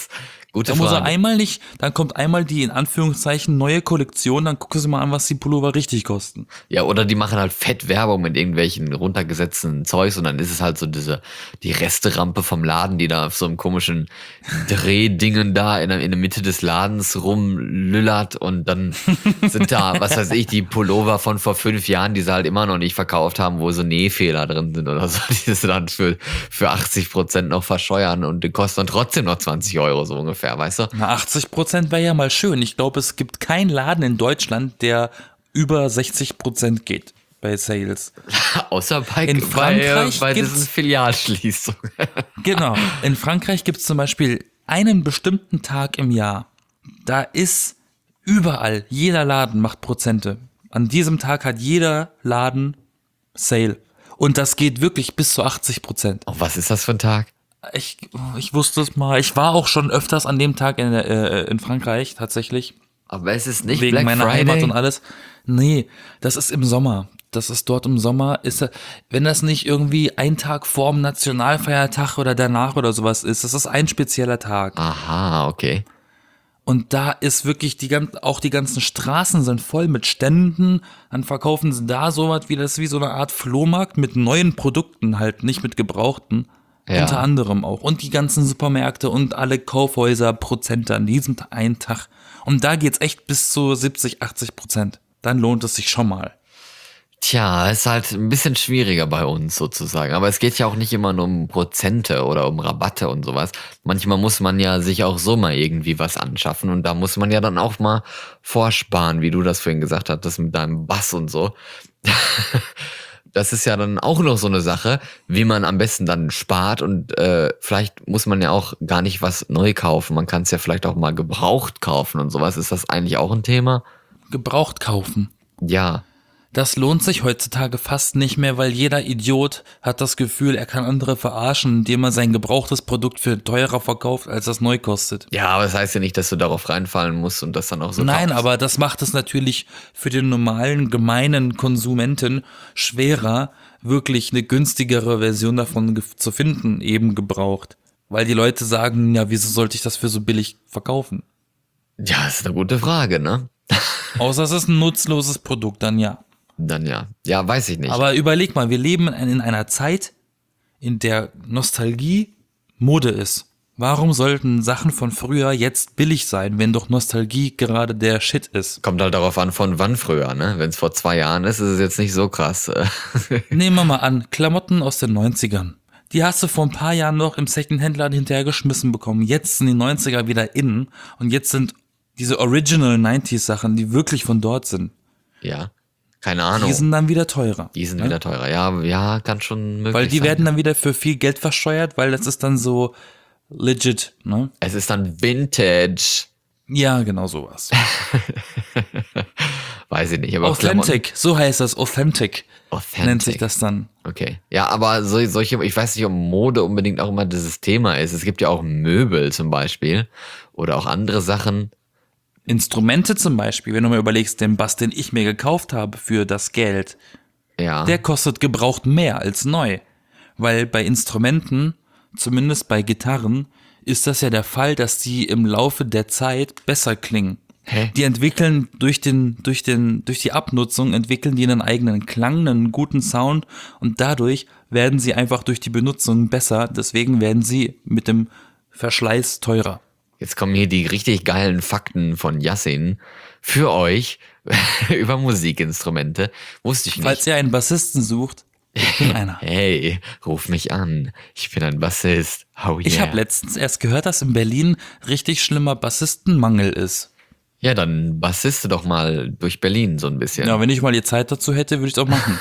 Speaker 2: Gute
Speaker 1: Da muss er
Speaker 2: Frage.
Speaker 1: einmal nicht, dann kommt einmal die in Anführungszeichen neue Kollektion, dann gucken sie mal an, was die Pullover richtig kosten.
Speaker 2: Ja, oder die machen halt fett Werbung mit irgendwelchen runtergesetzten Zeugs und dann ist es halt so diese, die Resterampe vom Laden, die da auf so einem komischen Drehdingen da in der, in der Mitte des Ladens rumlüllert und dann sind da, was weiß ich, die Pullover von vor fünf Jahren, die sie halt immer noch nicht verkauft haben, wo so Nähfehler drin sind oder so, die sie dann für, für achtzig Prozent noch verscheuern und die kosten dann trotzdem noch zwanzig Euro so ungefähr, weißt du?
Speaker 1: Na, achtzig Prozent wäre ja mal schön. Ich glaube, es gibt keinen Laden in Deutschland, der über sechzig Prozent geht bei Sales.
Speaker 2: Außer bei,
Speaker 1: In Frankreich
Speaker 2: bei, bei
Speaker 1: gibt's-
Speaker 2: diesen Filialschließungen.
Speaker 1: Genau. In Frankreich gibt es zum Beispiel einen bestimmten Tag im Jahr. Da ist überall, jeder Laden macht Prozente. An diesem Tag hat jeder Laden Sale. Und das geht wirklich bis zu achtzig Prozent.
Speaker 2: Oh, was ist das für ein Tag?
Speaker 1: Ich, ich wusste es mal. Ich war auch schon öfters an dem Tag in, äh, in Frankreich, tatsächlich.
Speaker 2: Aber es ist nicht
Speaker 1: Wegen
Speaker 2: Black
Speaker 1: meiner
Speaker 2: Friday.
Speaker 1: Heimat und alles. Nee, das ist im Sommer. Das ist dort im Sommer. Ist, da- wenn das nicht irgendwie ein Tag vorm Nationalfeiertag oder danach oder sowas ist, das ist ein spezieller Tag.
Speaker 2: Aha, okay.
Speaker 1: Und da ist wirklich die ganzen, auch die ganzen Straßen sind voll mit Ständen. Dann verkaufen sie da sowas wie das ist wie so eine Art Flohmarkt mit neuen Produkten halt, nicht mit gebrauchten.
Speaker 2: Ja.
Speaker 1: Unter anderem auch. Und die ganzen Supermärkte und alle Kaufhäuser Prozente an diesem Ta- einen Tag. Und da geht's echt bis zu siebzig, achtzig Prozent. Dann lohnt es sich schon mal.
Speaker 2: Tja, ist halt ein bisschen schwieriger bei uns sozusagen. Aber es geht ja auch nicht immer nur um Prozente oder um Rabatte und sowas. Manchmal muss man ja sich auch so mal irgendwie was anschaffen und da muss man ja dann auch mal vorsparen, wie du das vorhin gesagt hattest mit deinem Bass und so. Das ist ja dann auch noch so eine Sache, wie man am besten dann spart und äh, vielleicht muss man ja auch gar nicht was neu kaufen. Man kann es ja vielleicht auch mal gebraucht kaufen und sowas. Ist das eigentlich auch ein Thema?
Speaker 1: Gebraucht kaufen.
Speaker 2: Ja.
Speaker 1: Das lohnt sich heutzutage fast nicht mehr, weil jeder Idiot hat das Gefühl, er kann andere verarschen, indem er sein gebrauchtes Produkt für teurer verkauft, als das neu kostet.
Speaker 2: Ja, aber das heißt ja nicht, dass du darauf reinfallen musst und das dann auch so
Speaker 1: Nein,
Speaker 2: kaufst.
Speaker 1: aber das macht es natürlich für den normalen, gemeinen Konsumenten schwerer, wirklich eine günstigere Version davon ge- zu finden, eben gebraucht. Weil die Leute sagen, ja, wieso sollte ich das für so billig verkaufen?
Speaker 2: Ja, ist eine gute Frage, ne?
Speaker 1: Außer es ist ein nutzloses Produkt, dann ja.
Speaker 2: Dann ja. Ja, weiß ich nicht.
Speaker 1: Aber überleg mal, wir leben in in einer Zeit, in der Nostalgie Mode ist. Warum sollten Sachen von früher jetzt billig sein, wenn doch Nostalgie gerade der Shit ist?
Speaker 2: Kommt halt darauf an, von wann früher, ne? Wenn es vor zwei Jahren ist, ist es jetzt nicht so krass.
Speaker 1: Nehmen wir mal an, Klamotten aus den neunzigern. Die hast du vor ein paar Jahren noch im Secondhand-Laden hinterhergeschmissen bekommen. Jetzt sind die neunziger wieder in und jetzt sind diese Original neunziger Sachen, die wirklich von dort sind,
Speaker 2: Ja. Keine Ahnung.
Speaker 1: die sind dann wieder teurer.
Speaker 2: Die sind
Speaker 1: ne?
Speaker 2: wieder teurer. Ja, ja, kann schon möglich
Speaker 1: Weil die
Speaker 2: sein.
Speaker 1: werden dann wieder für viel Geld versteuert, weil das ist dann so legit, ne?
Speaker 2: Es ist dann Vintage.
Speaker 1: Ja, genau sowas.
Speaker 2: Weiß ich nicht, aber
Speaker 1: Authentic, so heißt das, Authentic,
Speaker 2: Authentic.
Speaker 1: nennt sich das dann.
Speaker 2: Okay. Ja, aber so, solche, ich weiß nicht, ob Mode unbedingt auch immer dieses Thema ist. Es gibt ja auch Möbel zum Beispiel oder auch andere Sachen.
Speaker 1: Instrumente zum Beispiel, wenn du mal überlegst, den Bass, den ich mir gekauft habe für das Geld,
Speaker 2: Ja.
Speaker 1: der kostet gebraucht mehr als neu. Weil bei Instrumenten, zumindest bei Gitarren, ist das ja der Fall, dass die im Laufe der Zeit besser klingen.
Speaker 2: Hä?
Speaker 1: Die entwickeln durch den, durch den, durch die Abnutzung entwickeln die einen eigenen Klang, einen guten Sound und dadurch werden sie einfach durch die Benutzung besser. Deswegen werden sie mit dem Verschleiß teurer.
Speaker 2: Jetzt kommen hier die richtig geilen Fakten von Yassin für euch über Musikinstrumente. Wusste ich nicht.
Speaker 1: Falls ihr einen Bassisten sucht, ich bin einer.
Speaker 2: Hey, ruf mich an. Ich bin ein Bassist. Oh yeah.
Speaker 1: Ich habe letztens erst gehört, dass in Berlin richtig schlimmer Bassistenmangel ist.
Speaker 2: Ja, dann bassiste doch mal durch Berlin so ein bisschen.
Speaker 1: Ja, wenn ich mal die Zeit dazu hätte, würde ich es auch machen.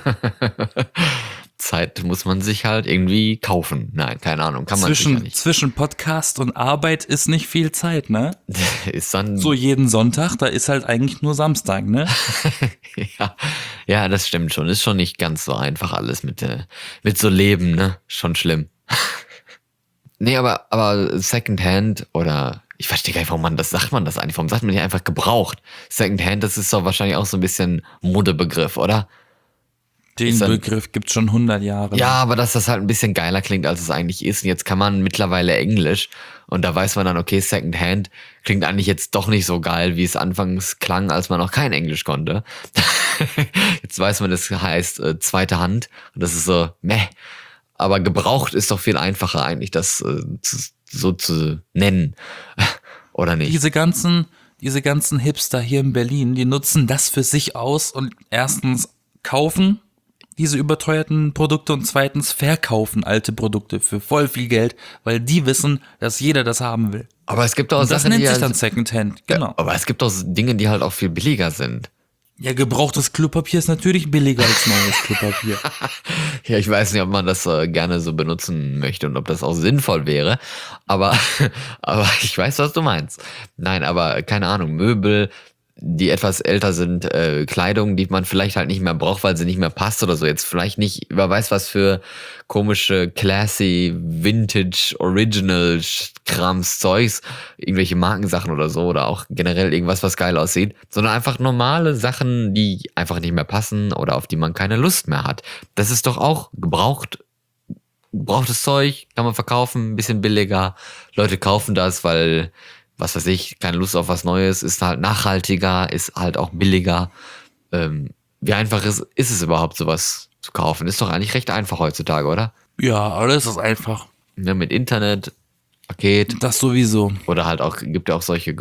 Speaker 2: Zeit muss man sich halt irgendwie kaufen. Nein, keine Ahnung, kann man sicher
Speaker 1: Zwischen,
Speaker 2: nicht.
Speaker 1: zwischen Podcast und Arbeit ist nicht viel Zeit, ne?
Speaker 2: Ist dann
Speaker 1: So jeden Sonntag, da ist halt eigentlich nur Samstag, ne?
Speaker 2: ja, ja, das stimmt schon. Ist schon nicht ganz so einfach alles mit äh, mit so Leben, ne? Schon schlimm. Nee, aber aber Secondhand oder ich verstehe gar nicht, warum man das sagt man das eigentlich. Warum sagt man nicht einfach gebraucht? Secondhand, das ist doch wahrscheinlich auch so ein bisschen Modebegriff, oder?
Speaker 1: Den
Speaker 2: Ist dann-
Speaker 1: Begriff gibt's schon hundert Jahre.
Speaker 2: Ja, aber dass das halt ein bisschen geiler klingt, als es eigentlich ist. Und jetzt kann man mittlerweile Englisch Und da weiß man dann, okay, Secondhand klingt eigentlich jetzt doch nicht so geil, wie es anfangs klang, als man noch kein Englisch konnte. Jetzt weiß man, das heißt äh, zweite Hand. Und das ist so, meh. Aber gebraucht ist doch viel einfacher eigentlich, das äh, zu, so zu nennen. Oder nicht?
Speaker 1: Diese ganzen, diese ganzen Hipster hier in Berlin, die nutzen das für sich aus und erstens kaufen diese überteuerten Produkte und zweitens verkaufen alte Produkte für voll viel Geld, weil die wissen, dass jeder das haben will.
Speaker 2: Aber es gibt auch
Speaker 1: Und das
Speaker 2: Sachen,
Speaker 1: nennt
Speaker 2: die
Speaker 1: sich
Speaker 2: halt,
Speaker 1: dann Secondhand, genau.
Speaker 2: ja, aber es gibt auch Dinge, die halt auch viel billiger sind.
Speaker 1: Ja, gebrauchtes Klopapier ist natürlich billiger als neues Klopapier.
Speaker 2: Ja, ich weiß nicht, ob man das äh, gerne so benutzen möchte und ob das auch sinnvoll wäre, aber, aber ich weiß, was du meinst. Nein, aber keine Ahnung, Möbel, die etwas älter sind, äh, Kleidung, die man vielleicht halt nicht mehr braucht, weil sie nicht mehr passt oder so. Jetzt vielleicht nicht, wer weiß, was für komische, classy, vintage, original Krams, Zeugs, irgendwelche Markensachen oder so oder auch generell irgendwas, was geil aussieht, sondern einfach normale Sachen, die einfach nicht mehr passen oder auf die man keine Lust mehr hat. Das ist doch auch gebraucht, gebrauchtes Zeug, kann man verkaufen, ein bisschen billiger. Leute kaufen das, weil was weiß ich, keine Lust auf was Neues, ist halt nachhaltiger, ist halt auch billiger. Ähm, wie einfach ist, ist es überhaupt, sowas zu kaufen? Ist doch eigentlich recht einfach heutzutage, oder?
Speaker 1: Ja, alles ist einfach.
Speaker 2: Ne, mit Internet, Paket
Speaker 1: Das sowieso.
Speaker 2: oder halt auch, gibt ja auch solche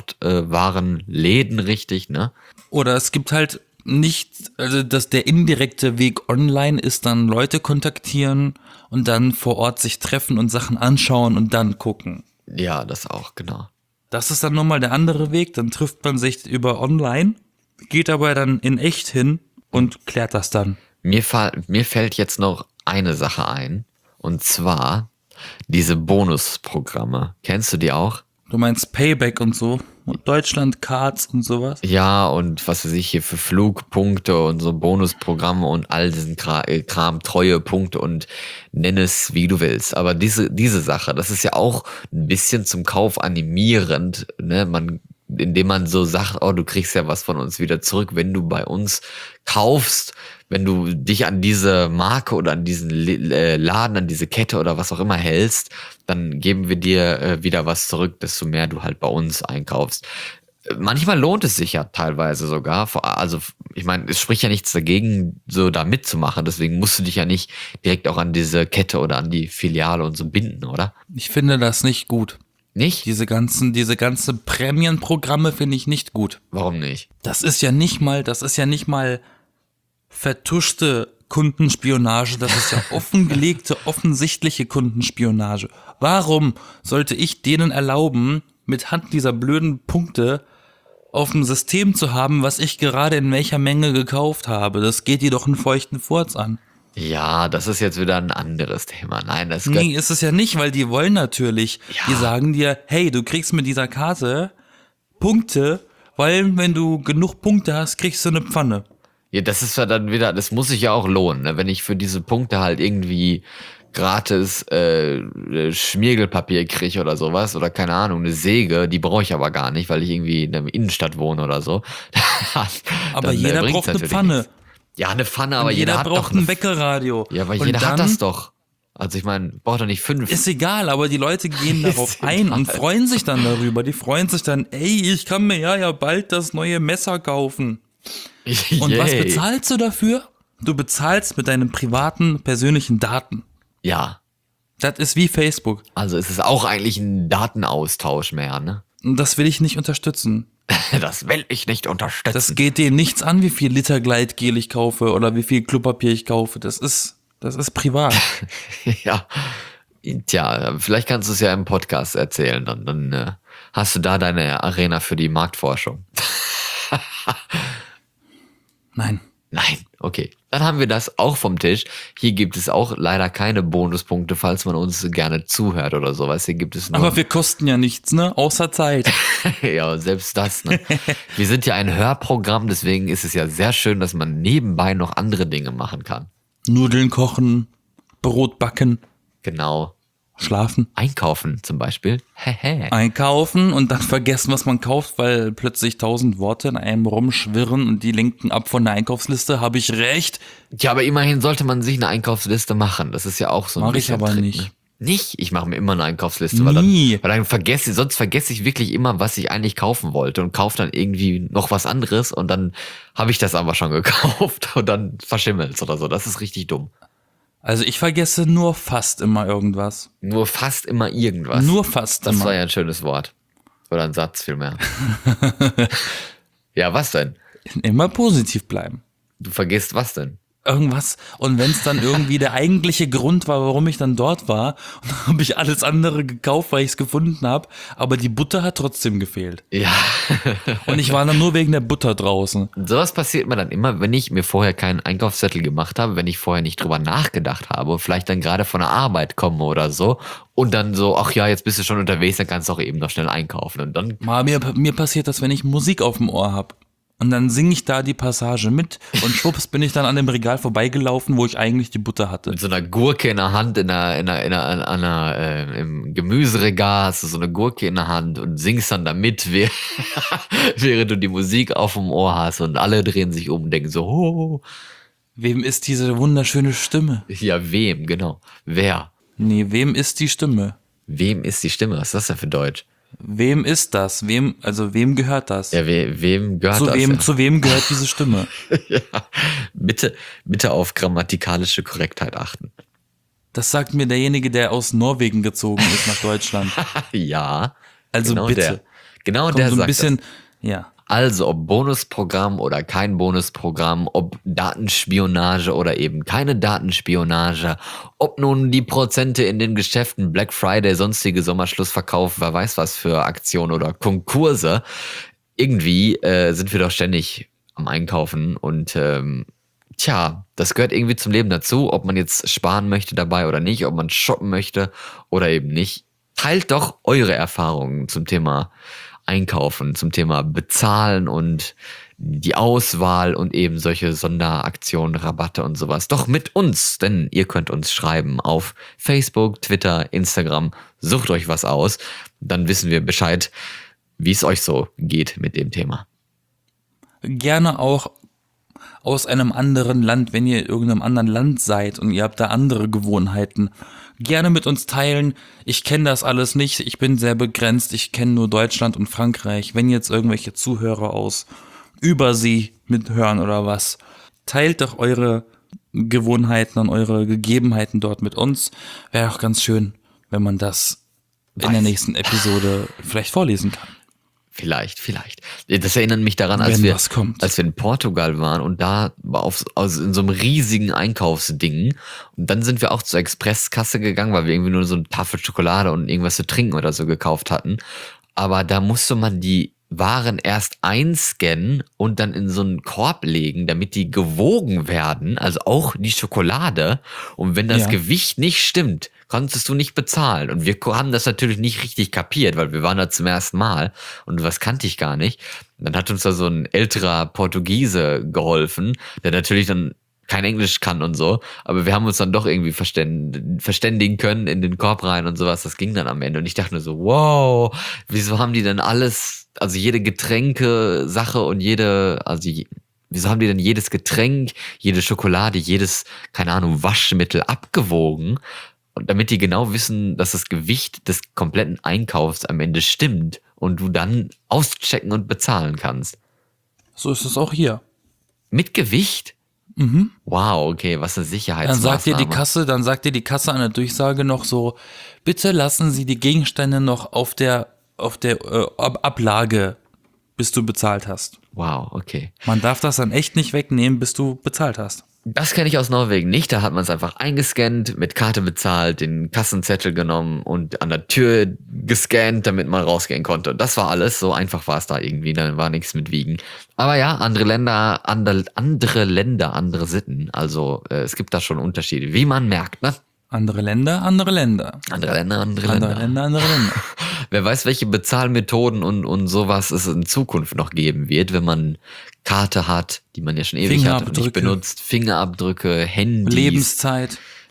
Speaker 2: Gebrauchtwarenläden, richtig, ne?
Speaker 1: Oder es gibt halt nicht, also dass der indirekte Weg online ist, dann Leute kontaktieren und dann vor Ort sich treffen und Sachen anschauen und dann gucken.
Speaker 2: Ja, das auch, genau.
Speaker 1: Das ist dann nochmal der andere Weg, dann trifft man sich über online, geht aber dann in echt hin und klärt das dann.
Speaker 2: Mir, fall, mir fällt jetzt noch eine Sache ein, und zwar diese Bonusprogramme. Kennst du die auch?
Speaker 1: Du meinst Payback und so, und Deutschland Cards und sowas?
Speaker 2: Ja, und was weiß ich hier für Flugpunkte und so Bonusprogramme und all diesen Kra- äh, Kram, Treuepunkte und nenn es wie du willst. Aber diese, diese Sache, das ist ja auch ein bisschen zum Kauf animierend, ne? Man, indem man so sagt, oh, du kriegst ja was von uns wieder zurück, wenn du bei uns kaufst, wenn du dich an diese Marke oder an diesen äh, Laden, an diese Kette oder was auch immer hältst, dann geben wir dir äh, wieder was zurück, desto mehr du halt bei uns einkaufst. Manchmal lohnt es sich ja teilweise sogar, also ich meine, es spricht ja nichts dagegen, so da mitzumachen, deswegen musst du dich ja nicht direkt auch an diese Kette oder an die Filiale und so binden, oder?
Speaker 1: Ich finde das nicht gut.
Speaker 2: Nicht?
Speaker 1: Diese ganzen, diese ganzen Prämienprogramme finde ich nicht gut.
Speaker 2: Warum nicht?
Speaker 1: Das ist ja nicht mal, das ist ja nicht mal vertuschte Kundenspionage, das ist ja offengelegte, offensichtliche Kundenspionage. Warum sollte ich denen erlauben, mit Hand dieser blöden Punkte auf dem System zu haben, was ich gerade in welcher Menge gekauft habe? Das geht dir doch einen feuchten Furz an.
Speaker 2: Ja, das ist jetzt wieder ein anderes Thema. Nein, das gehört,
Speaker 1: Nee, ist es ja nicht, weil die wollen natürlich,
Speaker 2: Ja.
Speaker 1: die sagen dir, hey, du kriegst mit dieser Karte Punkte, weil wenn du genug Punkte hast, kriegst du eine Pfanne.
Speaker 2: ja, das ist ja dann wieder, das muss sich ja auch lohnen, ne? Wenn ich für diese Punkte halt irgendwie gratis äh, Schmiergelpapier kriege oder sowas oder keine Ahnung, eine Säge, die brauche ich aber gar nicht, weil ich irgendwie in der Innenstadt wohne oder so.
Speaker 1: Aber
Speaker 2: Dann, äh,
Speaker 1: jeder
Speaker 2: bringt's
Speaker 1: braucht eine
Speaker 2: natürlich
Speaker 1: Pfanne.
Speaker 2: nichts. Ja, eine Pfanne, aber
Speaker 1: Und
Speaker 2: jeder,
Speaker 1: jeder
Speaker 2: hat
Speaker 1: braucht
Speaker 2: doch eine
Speaker 1: ein Weckerradio.
Speaker 2: Ja, aber
Speaker 1: Und
Speaker 2: jeder
Speaker 1: dann,
Speaker 2: hat das doch. Also ich meine, braucht doch nicht fünf.
Speaker 1: Ist egal, aber die Leute gehen darauf
Speaker 2: Ist
Speaker 1: ein
Speaker 2: egal.
Speaker 1: und freuen sich dann darüber. Die freuen sich dann, ey, ich kann mir ja ja bald das neue Messer kaufen. Und was
Speaker 2: Yay.
Speaker 1: bezahlst du dafür? Du bezahlst mit deinen privaten, persönlichen Daten.
Speaker 2: Ja,
Speaker 1: Das ist wie Facebook.
Speaker 2: also es ist auch eigentlich ein Datenaustausch mehr, ne?
Speaker 1: Und das will ich nicht unterstützen.
Speaker 2: Das will ich nicht unterstützen.
Speaker 1: Das geht dir nichts an, wie viel Liter Gleitgel ich kaufe oder wie viel Klopapier ich kaufe. Das ist, das ist privat.
Speaker 2: Ja. Tja, vielleicht kannst du es ja im Podcast erzählen. Dann, dann äh, hast du da deine Arena für die Marktforschung.
Speaker 1: Nein.
Speaker 2: Nein, okay. Dann haben wir das auch vom Tisch. Hier gibt es auch leider keine Bonuspunkte, falls man uns gerne zuhört oder sowas. Hier gibt es nur...
Speaker 1: Aber wir kosten ja nichts, ne? Außer Zeit.
Speaker 2: Ja, selbst das, ne? Wir sind ja ein Hörprogramm, deswegen ist es ja sehr schön, dass man nebenbei noch andere Dinge machen kann.
Speaker 1: Nudeln kochen, Brot backen,
Speaker 2: Genau.
Speaker 1: schlafen,
Speaker 2: Einkaufen zum Beispiel. Hehe.
Speaker 1: einkaufen und dann vergessen, was man kauft, weil plötzlich tausend Worte in einem rumschwirren und die lenken ab von der Einkaufsliste. Habe ich recht?
Speaker 2: Ja, aber immerhin sollte man sich eine Einkaufsliste machen. Das ist ja auch so ein
Speaker 1: Mach ich
Speaker 2: bisschen
Speaker 1: aber
Speaker 2: Trick,
Speaker 1: nicht.
Speaker 2: Ne? Nicht? Ich mache mir immer eine Einkaufsliste, weil dann,
Speaker 1: Nie.
Speaker 2: weil dann vergesse, sonst vergesse ich wirklich immer, was ich eigentlich kaufen wollte und kaufe dann irgendwie noch was anderes und dann habe ich das aber schon gekauft und dann verschimmelt's oder so. Das ist richtig dumm.
Speaker 1: Also ich vergesse nur fast immer irgendwas.
Speaker 2: Nur fast immer irgendwas.
Speaker 1: Nur fast
Speaker 2: Das
Speaker 1: immer.
Speaker 2: war ja ein schönes Wort. Oder ein Satz vielmehr. Ja, was denn?
Speaker 1: Immer positiv bleiben.
Speaker 2: Du vergisst was denn?
Speaker 1: Irgendwas. Und wenn es dann irgendwie der eigentliche Grund war, warum ich dann dort war, und dann habe ich alles andere gekauft, weil ich es gefunden habe, aber die Butter hat trotzdem gefehlt.
Speaker 2: Ja.
Speaker 1: Und ich war dann nur wegen der Butter draußen.
Speaker 2: Sowas passiert mir dann immer, wenn ich mir vorher keinen Einkaufszettel gemacht habe, wenn ich vorher nicht drüber nachgedacht habe und vielleicht dann gerade von der Arbeit komme oder so und dann so, ach ja, jetzt bist du schon unterwegs, dann kannst du auch eben noch schnell einkaufen und dann,
Speaker 1: Mal mir, mir passiert das, wenn ich Musik auf dem Ohr habe. Und dann singe ich da die Passage mit und schwupps bin ich dann an dem Regal vorbeigelaufen, wo ich eigentlich die Butter hatte.
Speaker 2: mit so einer Gurke in der Hand, in einer, in einer, in einer, in einer äh, im Gemüseregal hast du so eine Gurke in der Hand und singst dann damit, während, während du die Musik auf dem Ohr hast und alle drehen sich um und denken so, oh,
Speaker 1: Wem ist diese wunderschöne Stimme?
Speaker 2: ja, wem, genau, wer,
Speaker 1: Nee, wem ist die Stimme?
Speaker 2: wem ist die Stimme, was ist das denn für Deutsch?
Speaker 1: Wem ist das? Wem, also wem gehört das?
Speaker 2: Ja, we, wem gehört
Speaker 1: zu
Speaker 2: das?
Speaker 1: wem,
Speaker 2: ja?
Speaker 1: zu wem gehört diese Stimme?
Speaker 2: Ja, bitte, bitte auf grammatikalische Korrektheit achten.
Speaker 1: Das sagt mir derjenige, der aus Norwegen gezogen ist nach Deutschland.
Speaker 2: Ja,
Speaker 1: Also
Speaker 2: genau
Speaker 1: bitte.
Speaker 2: der. Genau
Speaker 1: Komm,
Speaker 2: der
Speaker 1: so ein
Speaker 2: sagt
Speaker 1: bisschen,
Speaker 2: das.
Speaker 1: ja.
Speaker 2: Also, ob Bonusprogramm oder kein Bonusprogramm, ob Datenspionage oder eben keine Datenspionage, ob nun die Prozente in den Geschäften Black Friday, sonstige Sommerschlussverkauf, wer weiß was für Aktionen oder Konkurse, irgendwie äh, sind wir doch ständig am Einkaufen und ähm, tja, das gehört irgendwie zum Leben dazu, ob man jetzt sparen möchte dabei oder nicht, ob man shoppen möchte oder eben nicht. Teilt doch eure Erfahrungen zum Thema Einkaufen, zum Thema Bezahlen und die Auswahl und eben solche Sonderaktionen, Rabatte und sowas. Doch mit uns, denn ihr könnt uns schreiben auf Facebook, Twitter, Instagram. Sucht euch was aus, dann wissen wir Bescheid, wie es euch so geht mit dem Thema.
Speaker 1: Gerne auch aus einem anderen Land, wenn ihr in irgendeinem anderen Land seid und ihr habt da andere Gewohnheiten. Gerne mit uns teilen. Ich kenne das alles nicht. Ich bin sehr begrenzt. Ich kenne nur Deutschland und Frankreich. Wenn jetzt irgendwelche Zuhörer aus Übersee mithören oder was, teilt doch eure Gewohnheiten und eure Gegebenheiten dort mit uns. Wäre auch ganz schön, wenn man das in der
Speaker 2: Weiß.
Speaker 1: nächsten Episode vielleicht vorlesen kann.
Speaker 2: Vielleicht, vielleicht. Das erinnert mich daran, als
Speaker 1: Wenn
Speaker 2: wir,
Speaker 1: was kommt.
Speaker 2: als wir in Portugal waren und da war auf, also in so einem riesigen Einkaufsding. Und dann sind wir auch zur Expresskasse gegangen, weil wir irgendwie nur so eine Tafel Schokolade und irgendwas zu trinken oder so gekauft hatten. Aber da musste man die Waren erst einscannen und dann in so einen Korb legen, damit die gewogen werden, also auch die Schokolade. Und wenn das
Speaker 1: Ja.
Speaker 2: Gewicht nicht stimmt, konntest du nicht bezahlen. Und wir haben das natürlich nicht richtig kapiert, weil wir waren da zum ersten Mal und was kannte ich gar nicht. Und dann hat uns da so ein älterer Portugiese geholfen, der natürlich dann kein Englisch kann und so, aber wir haben uns dann doch irgendwie verständ, verständigen können in den Korb rein und sowas. Das ging dann am Ende und ich dachte nur so, wow, wieso haben die denn alles, also jede Getränke-Sache und jede, also je- wieso haben die denn jedes Getränk, jede Schokolade, jedes, keine Ahnung, Waschmittel abgewogen? Und damit die genau wissen, dass das Gewicht des kompletten Einkaufs am Ende stimmt und du dann auschecken und bezahlen kannst.
Speaker 1: So ist es auch hier.
Speaker 2: Mit Gewicht?
Speaker 1: Mhm.
Speaker 2: Wow, okay, was eine
Speaker 1: Dann
Speaker 2: Sicherheitsmaßnahme.
Speaker 1: sagt dir die Kasse, dann sagt dir die Kasse an der Durchsage noch so, bitte lassen Sie die Gegenstände noch auf der, auf der äh, Ab- Ablage, bis du bezahlt hast.
Speaker 2: Wow, okay.
Speaker 1: Man darf das dann echt nicht wegnehmen, bis du bezahlt hast.
Speaker 2: Das kenne ich aus Norwegen nicht. Da hat man es einfach eingescannt, mit Karte bezahlt, den Kassenzettel genommen und an der Tür gescannt, damit man rausgehen konnte. Das war alles. So einfach war es da irgendwie. Da war nichts mit Wiegen. Aber ja, andere Länder, andere, andere Länder, andere Sitten. Also äh, es gibt da schon Unterschiede, wie man merkt, ne?
Speaker 1: Andere Länder, andere Länder.
Speaker 2: Andere Länder, andere,
Speaker 1: Andere
Speaker 2: Länder.
Speaker 1: Länder, andere Länder.
Speaker 2: Wer weiß, welche Bezahlmethoden und, und sowas es in Zukunft noch geben wird, wenn man Karte hat, die man ja schon ewig hat und nicht
Speaker 1: Fingerabdrücke.
Speaker 2: benutzt. Fingerabdrücke, Handys.
Speaker 1: Lebenszeit.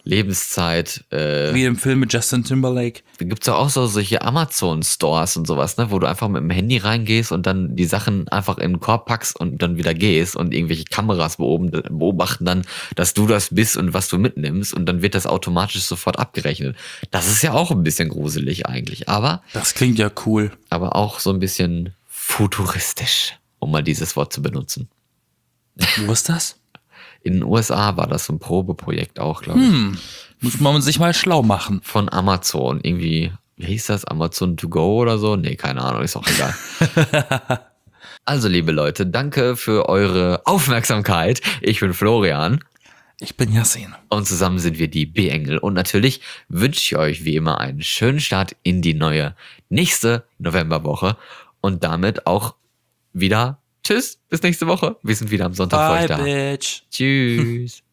Speaker 2: Lebenszeit. Äh,
Speaker 1: Wie im Film mit Justin Timberlake.
Speaker 2: Da gibt's ja auch so solche Amazon-Stores und sowas, ne, wo du einfach mit dem Handy reingehst und dann die Sachen einfach in den Korb packst und dann wieder gehst und irgendwelche Kameras beobachten, beobachten dann, dass du das bist und was du mitnimmst und dann wird das automatisch sofort abgerechnet. Das ist ja auch ein bisschen gruselig eigentlich, aber,
Speaker 1: Das klingt ja cool.
Speaker 2: aber auch so ein bisschen futuristisch, um mal dieses Wort zu benutzen.
Speaker 1: Wo ist das?
Speaker 2: In den U S A war das so ein Probeprojekt auch, glaube ich.
Speaker 1: Hm. Muss man sich mal schlau machen.
Speaker 2: Von Amazon. Irgendwie, wie hieß das? Amazon to go oder so? Nee, keine Ahnung, ist auch egal. Also, liebe Leute, danke für eure Aufmerksamkeit. Ich bin Florian.
Speaker 1: Ich bin Yassin.
Speaker 2: Und zusammen sind wir die B-Engel. Und natürlich wünsche ich euch wie immer einen schönen Start in die neue nächste Novemberwoche. Und damit auch wieder Tschüss, bis nächste Woche. Wir sind wieder am Sonntag für euch
Speaker 1: Bye,
Speaker 2: da.
Speaker 1: bitch.
Speaker 2: Tschüss.